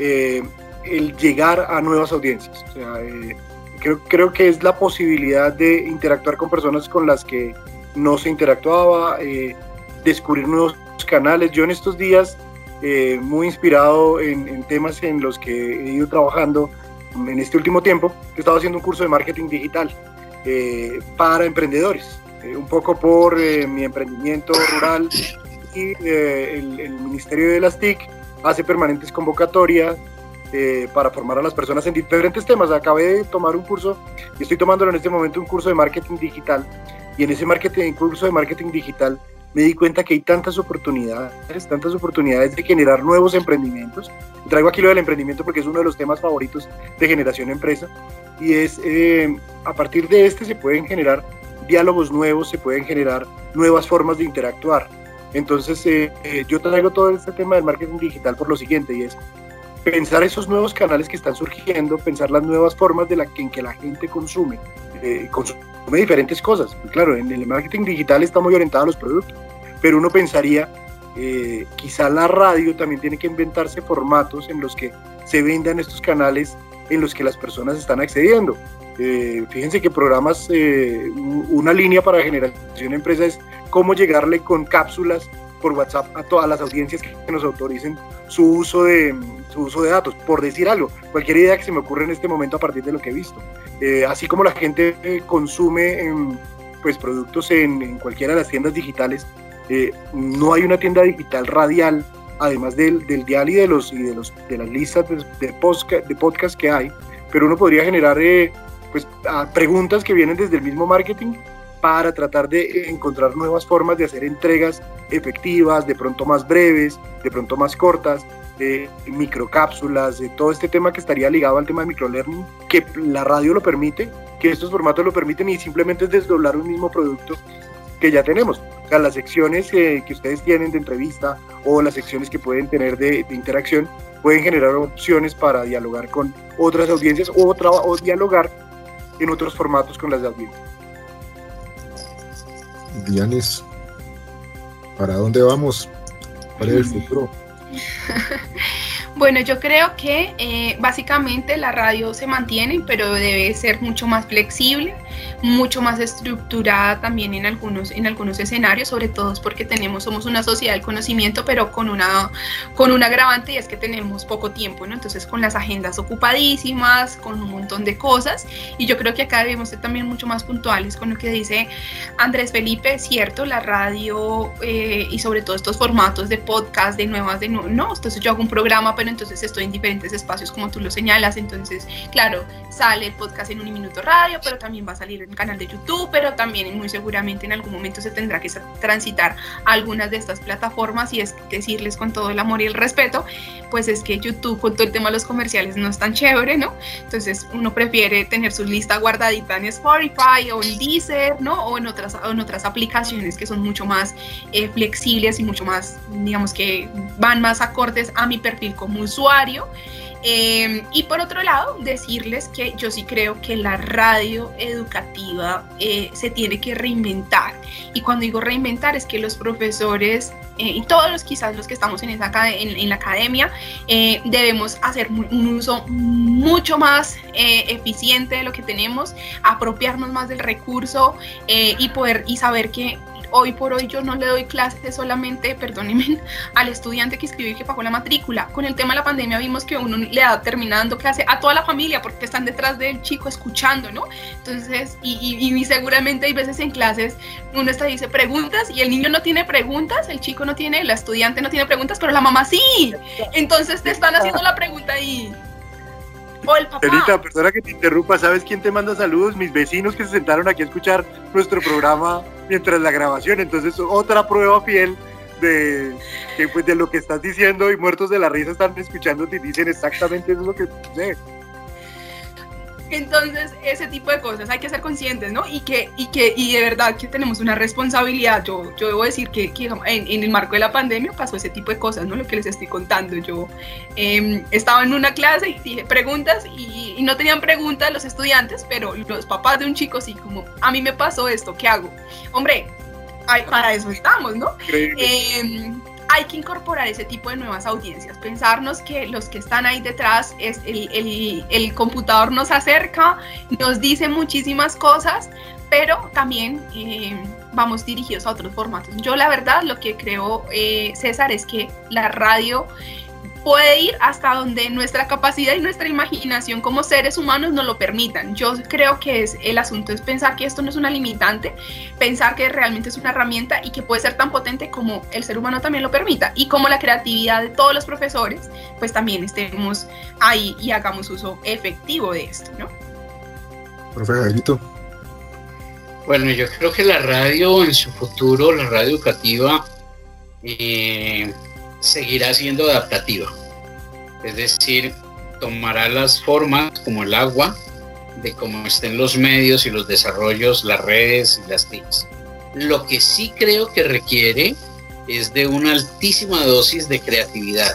el llegar a nuevas audiencias. O sea, creo que es la posibilidad de interactuar con personas con las que no se interactuaba, descubrir nuevos canales. Yo en estos días, muy inspirado en temas en los que he ido trabajando en este último tiempo, he estado haciendo un curso de marketing digital para emprendedores, un poco por mi emprendimiento rural, y el Ministerio de las TIC hace permanentes convocatorias para formar a las personas en diferentes temas. Acabé de tomar un curso y estoy tomándolo en este momento, un curso de marketing digital, y en ese curso de marketing digital me di cuenta que hay tantas oportunidades de generar nuevos emprendimientos. Traigo aquí lo del emprendimiento porque es uno de los temas favoritos de Generación Empresa, y es a partir de se pueden generar diálogos nuevos, se pueden generar nuevas formas de interactuar. Entonces yo traigo todo este tema del marketing digital por lo siguiente, y es pensar esos nuevos canales que están surgiendo, pensar las nuevas formas en que la gente consume diferentes cosas. Claro, en el marketing digital está muy orientado a los productos, pero uno pensaría, quizá la radio también tiene que inventarse formatos en los que se vendan estos canales en los que las personas están accediendo. Fíjense que programas, una línea para Generación Empresa es cómo llegarle con cápsulas por WhatsApp a todas las audiencias que nos autoricen su uso de datos, por decir algo, cualquier idea que se me ocurre en este momento a partir de lo que he visto. Así como la gente consume pues productos en cualquiera de las tiendas digitales, no hay una tienda digital radial, además del dial y de las listas de podcast que hay, pero uno podría generar preguntas que vienen desde el mismo marketing para tratar de encontrar nuevas formas de hacer entregas efectivas, de pronto más breves, de pronto más cortas, microcápsulas, de todo este tema que estaría ligado al tema de microlearning, que la radio lo permite, que estos formatos lo permiten, y simplemente es desdoblar un mismo producto que ya tenemos. O sea, las secciones que ustedes tienen de entrevista o las secciones que pueden tener de interacción pueden generar opciones para dialogar con otras audiencias o dialogar en otros formatos con las audiencias. Dianis, ¿para dónde vamos? ¿Para el futuro? Bueno, yo creo que básicamente la radio se mantiene, pero debe ser mucho más flexible, mucho más estructurada también en algunos escenarios, sobre todo porque somos una sociedad del conocimiento, pero con un agravante, y es que tenemos poco tiempo, ¿no? Entonces, con las agendas ocupadísimas, con un montón de cosas, y yo creo que acá debemos ser también mucho más puntuales con lo que dice Andrés Felipe. Es cierto, la radio y sobre todo estos formatos de podcast, entonces yo hago un programa, pero entonces estoy en diferentes espacios como tú lo señalas. Entonces, claro, sale el podcast en Uniminuto Radio, pero también va a salir en canal de YouTube, pero también muy seguramente en algún momento se tendrá que transitar algunas de estas plataformas, y es decirles con todo el amor y el respeto, pues es que YouTube con todo el tema de los comerciales no es tan chévere, ¿no? Entonces uno prefiere tener su lista guardadita en Spotify o en Deezer, ¿no? O en otras aplicaciones que son mucho más flexibles y mucho más, digamos que van más acordes a mi perfil como usuario. Y por otro lado, decirles que yo sí creo que la radio educativa se tiene que reinventar. Y cuando digo reinventar es que los profesores y todos quizás los que estamos en la academia debemos hacer un uso mucho más eficiente de lo que tenemos, apropiarnos más del recurso y saber que hoy por hoy yo no le doy clases solamente, perdónenme, al estudiante que escribió y que pagó la matrícula. Con el tema de la pandemia vimos que uno le termina dando clase a toda la familia porque están detrás del chico escuchando, ¿no? Entonces, y seguramente hay veces en clases uno dice preguntas y el niño no tiene preguntas, el chico no tiene, la estudiante no tiene preguntas, pero la mamá sí. Entonces te están haciendo la pregunta ahí. O el papá. Anita, perdona que te interrumpa, ¿sabes quién te manda saludos? Mis vecinos que se sentaron aquí a escuchar nuestro programa mientras la grabación. Entonces, otra prueba fiel de lo que estás diciendo, y muertos de la risa están escuchándote y dicen exactamente eso es lo que sucede. Entonces, ese tipo de cosas hay que ser conscientes, ¿no? Y de verdad que tenemos una responsabilidad. Yo debo decir que en el marco de la pandemia pasó ese tipo de cosas, ¿no? Lo que les estoy contando. Yo estaba en una clase y dije preguntas y no tenían preguntas los estudiantes, pero los papás de un chico sí, como, a mí me pasó esto, ¿qué hago? Hombre, para eso estamos, ¿no? Hay que incorporar ese tipo de nuevas audiencias, pensarnos que los que están ahí detrás, el computador nos acerca, nos dice muchísimas cosas, pero también vamos dirigidos a otros formatos. Yo la verdad lo que creo, César, es que la radio puede ir hasta donde nuestra capacidad y nuestra imaginación como seres humanos nos lo permitan. Yo creo que el asunto es pensar que esto no es una limitante, pensar que realmente es una herramienta y que puede ser tan potente como el ser humano también lo permita, y como la creatividad de todos los profesores, pues también estemos ahí y hagamos uso efectivo de esto, ¿no? Profe Jairito. Bueno, yo creo que la radio en su futuro, la radio educativa, seguirá siendo adaptativa, es decir, tomará las formas como el agua de cómo estén los medios y los desarrollos, las redes y las TICs. Lo que sí creo que requiere es de una altísima dosis de creatividad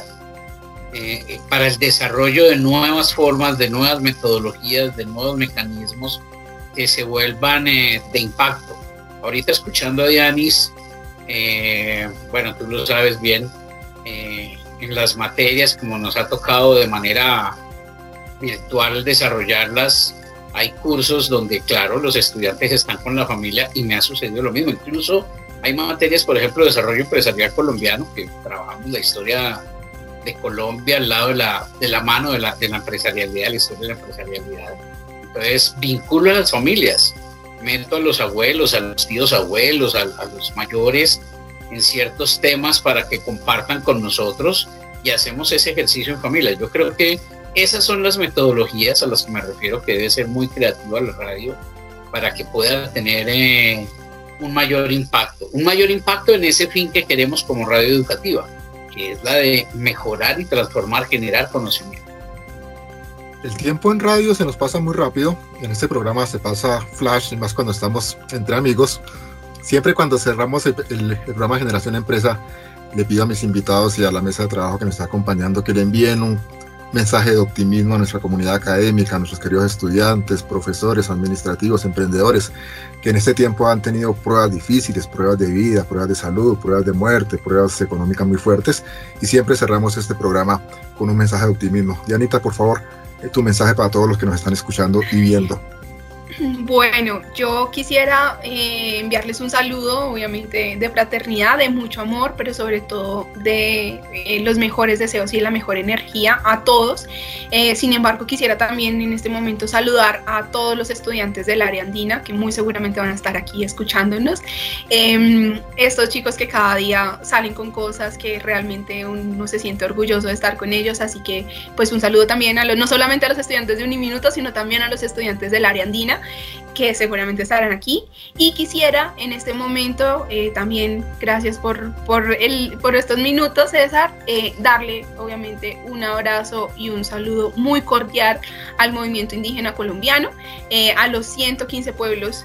para el desarrollo de nuevas formas, de nuevas metodologías, de nuevos mecanismos que se vuelvan de impacto. Ahorita escuchando a Dianis, bueno, tú lo sabes bien, en las materias como nos ha tocado de manera virtual desarrollarlas, hay cursos donde claro los estudiantes están con la familia y me ha sucedido lo mismo. Incluso hay materias, por ejemplo, desarrollo empresarial colombiano, que trabajamos la historia de Colombia al lado de la mano de la empresarialidad, la historia de la empresarialidad. Entonces vinculo a las familias, meto a los abuelos, a los tíos abuelos, a los mayores en ciertos temas para que compartan con nosotros y hacemos ese ejercicio en familia. Yo creo que esas son las metodologías a las que me refiero, que debe ser muy creativa la radio para que pueda tener un mayor impacto en ese fin que queremos como radio educativa, que es la de mejorar y transformar, generar conocimiento. El tiempo en radio se nos pasa muy rápido, en este programa se pasa flash, más cuando estamos entre amigos. Siempre cuando cerramos el programa Generación Empresa, le pido a mis invitados y a la mesa de trabajo que nos está acompañando que le envíen un mensaje de optimismo a nuestra comunidad académica, a nuestros queridos estudiantes, profesores, administrativos, emprendedores, que en este tiempo han tenido pruebas difíciles, pruebas de vida, pruebas de salud, pruebas de muerte, pruebas económicas muy fuertes, y siempre cerramos este programa con un mensaje de optimismo. Dianita, por favor, tu mensaje para todos los que nos están escuchando y viendo. Bueno, yo quisiera enviarles un saludo, obviamente, de fraternidad, de mucho amor, pero sobre todo de los mejores deseos y la mejor energía a todos. Sin embargo, quisiera también en este momento saludar a todos los estudiantes del área andina, que muy seguramente van a estar aquí escuchándonos. Estos chicos que cada día salen con cosas que realmente uno se siente orgulloso de estar con ellos, así que pues un saludo también no solamente a los estudiantes de Uniminuto, sino también a los estudiantes del área andina, que seguramente estarán aquí. Y quisiera en este momento, también gracias por estos minutos, César, darle obviamente un abrazo y un saludo muy cordial al movimiento indígena colombiano, a los 115 pueblos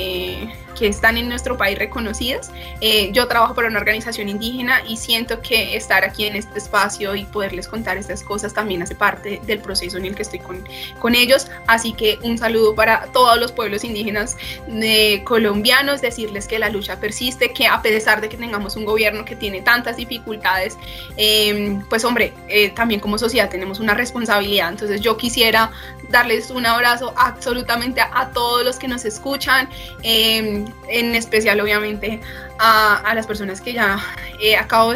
que están en nuestro país reconocidos. Yo trabajo para una organización indígena y siento que estar aquí en este espacio y poderles contar estas cosas también hace parte del proceso en el que estoy con ellos. Así que un saludo para todos los pueblos indígenas colombianos, decirles que la lucha persiste, que a pesar de que tengamos un gobierno que tiene tantas dificultades, pues hombre, también como sociedad tenemos una responsabilidad. Entonces yo quisiera darles un abrazo absolutamente a todos los que nos escuchan, en especial obviamente a las personas que ya acabo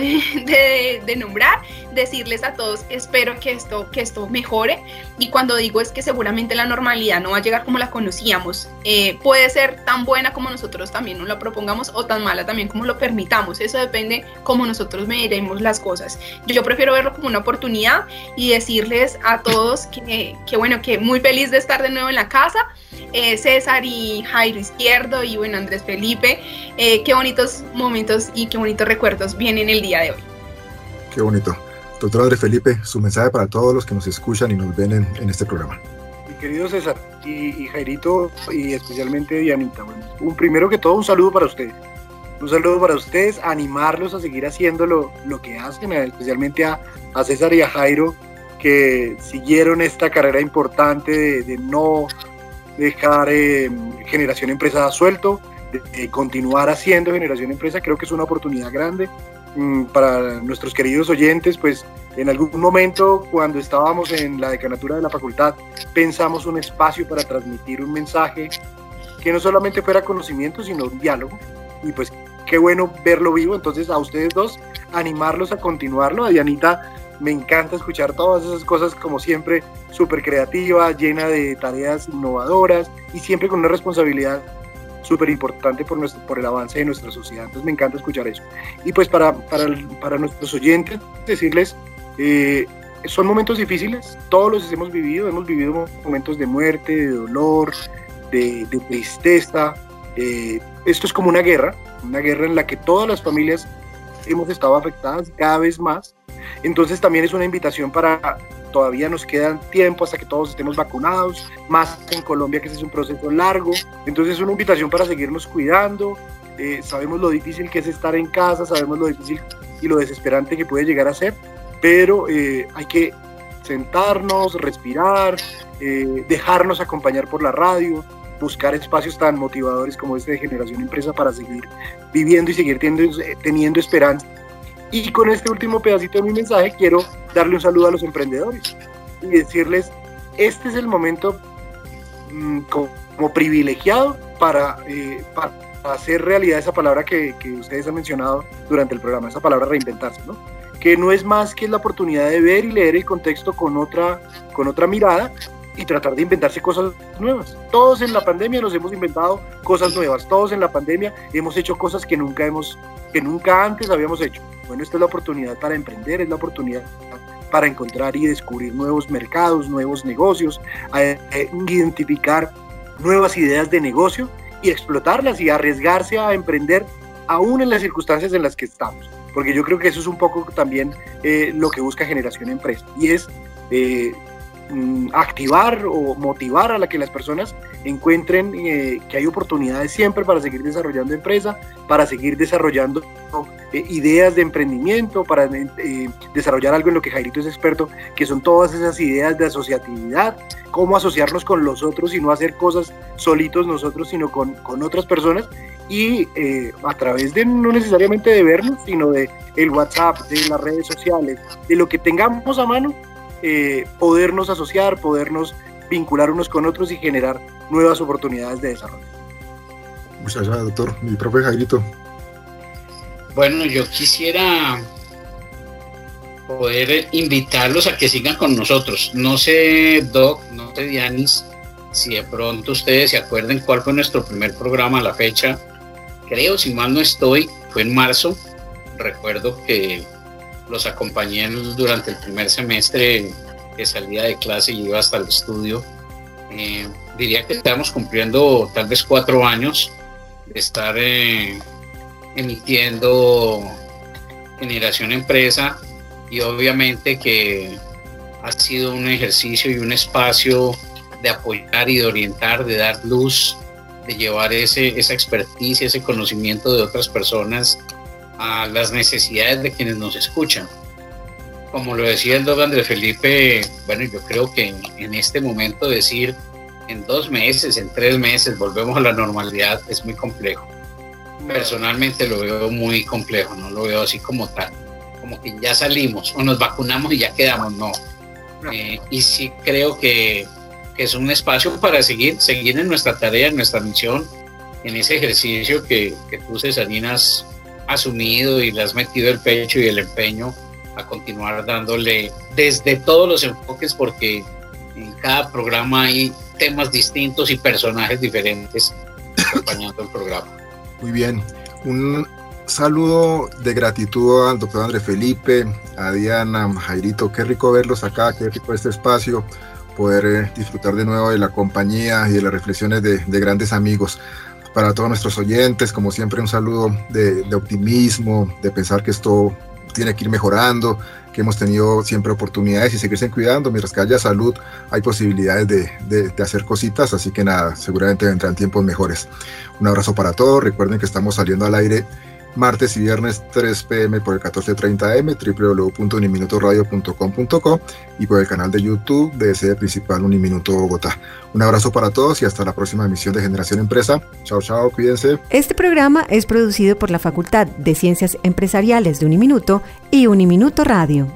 de nombrar, decirles a todos, espero que esto mejore, y cuando digo es que seguramente la normalidad no va a llegar como la conocíamos, puede ser tan buena como nosotros también nos la propongamos o tan mala también como lo permitamos, eso depende cómo nosotros mediremos las cosas. Yo prefiero verlo como una oportunidad y decirles a todos que bueno, que muy feliz de estar de nuevo en la casa, César y Jairo Izquierdo y bueno, Andrés Felipe, qué bonitos momentos y qué bonitos recuerdos vienen el día de hoy. Qué bonito. Doctor Andrés Felipe, su mensaje para todos los que nos escuchan y nos ven en este programa. Mi querido César y Jairito, y especialmente Dianita, bueno, primero que todo un saludo para ustedes. Un saludo para ustedes, animarlos a seguir haciendo lo que hacen, especialmente a César y a Jairo, que siguieron esta carrera importante de no dejar Generación Empresa suelto, de continuar haciendo Generación Empresa. Creo que es una oportunidad grande para nuestros queridos oyentes. Pues en algún momento, cuando estábamos en la decanatura de la facultad, pensamos un espacio para transmitir un mensaje que no solamente fuera conocimiento, sino un diálogo, y pues qué bueno verlo vivo. Entonces a ustedes dos, animarlos a continuarlo. A Dianita, me encanta escuchar todas esas cosas, como siempre, súper creativa, llena de tareas innovadoras y siempre con una responsabilidad súper importante por el avance de nuestra sociedad. Entonces me encanta escuchar eso. Y pues para nuestros oyentes, decirles, son momentos difíciles, todos los hemos vivido momentos de muerte, de dolor, de tristeza. Esto es como una guerra en la que todas las familias hemos estado afectadas cada vez más. Entonces también es una invitación todavía nos quedan tiempo hasta que todos estemos vacunados, más en Colombia, que ese es un proceso largo. Entonces es una invitación para seguirnos cuidando. Sabemos lo difícil que es estar en casa, sabemos lo difícil y lo desesperante que puede llegar a ser, pero hay que sentarnos, respirar, dejarnos acompañar por la radio, buscar espacios tan motivadores como este de Generación Empresa para seguir viviendo y seguir teniendo esperanza. Y con este último pedacito de mi mensaje quiero darle un saludo a los emprendedores y decirles, este es el momento como privilegiado para hacer realidad esa palabra que ustedes han mencionado durante el programa, esa palabra reinventarse, ¿no? Que no es más que la oportunidad de ver y leer el contexto con otra mirada y tratar de inventarse cosas nuevas. Todos en la pandemia nos hemos inventado cosas nuevas, todos en la pandemia hemos hecho cosas que nunca antes habíamos hecho. Bueno, esta es la oportunidad para emprender, es la oportunidad para encontrar y descubrir nuevos mercados, nuevos negocios, identificar nuevas ideas de negocio y explotarlas y arriesgarse a emprender aún en las circunstancias en las que estamos. Porque yo creo que eso es un poco también lo que busca Generación Empresa, y es activar o motivar a que las personas encuentren que hay oportunidades siempre para seguir desarrollando empresa, para seguir desarrollando ideas de emprendimiento, para desarrollar algo en lo que Jairito es experto, que son todas esas ideas de asociatividad, cómo asociarnos con los otros y no hacer cosas solitos nosotros, sino con otras personas, y a través de, no necesariamente de vernos, sino de el WhatsApp, de las redes sociales, de lo que tengamos a mano, podernos asociar, podernos vincular unos con otros y generar nuevas oportunidades de desarrollo. Muchas gracias, doctor. Mi profe Jairito. Bueno, yo quisiera poder invitarlos a que sigan con nosotros. No sé, Doc, no sé, Dianis, si de pronto ustedes se acuerden cuál fue nuestro primer programa a la fecha. Creo, si mal no estoy, fue en marzo. Recuerdo que los acompañé durante el primer semestre que salía de clase y iba hasta el estudio. diría que estamos cumpliendo tal vez 4 años de estar emitiendo Generación Empresa, y obviamente que ha sido un ejercicio y un espacio de apoyar y de orientar, de dar luz, de llevar esa experticia, ese conocimiento de otras personas a las necesidades de quienes nos escuchan. Como lo decía el doctor Andrés Felipe, bueno, yo creo que en este momento decir en 2 meses, en 3 meses volvemos a la normalidad es muy complejo. Personalmente lo veo muy complejo, no lo veo así como tal, como que ya salimos o nos vacunamos y ya quedamos, no. Y sí creo que es un espacio para seguir en nuestra tarea, en nuestra misión, en ese ejercicio que tú, Cesarina, has asumido y le has metido el pecho y el empeño a continuar dándole desde todos los enfoques, porque en cada programa hay temas distintos y personajes diferentes acompañando el programa. Muy bien, un saludo de gratitud al doctor Andrés Felipe, a Diana, a Jairito, qué rico verlos acá, qué rico este espacio, poder disfrutar de nuevo de la compañía y de las reflexiones de grandes amigos. Para todos nuestros oyentes, como siempre, un saludo de optimismo, de pensar que esto tiene que ir mejorando, que hemos tenido siempre oportunidades y seguirse cuidando. Mientras que haya salud, hay posibilidades de hacer cositas, así que nada, seguramente vendrán tiempos mejores. Un abrazo para todos. Recuerden que estamos saliendo al aire martes y viernes 3 p.m. por el 1430M, www.uniminutoradio.com.co, y por el canal de YouTube de sede principal Uniminuto Bogotá. Un abrazo para todos y hasta la próxima emisión de Generación Empresa. Chao, chao, cuídense. Este programa es producido por la Facultad de Ciencias Empresariales de Uniminuto y Uniminuto Radio.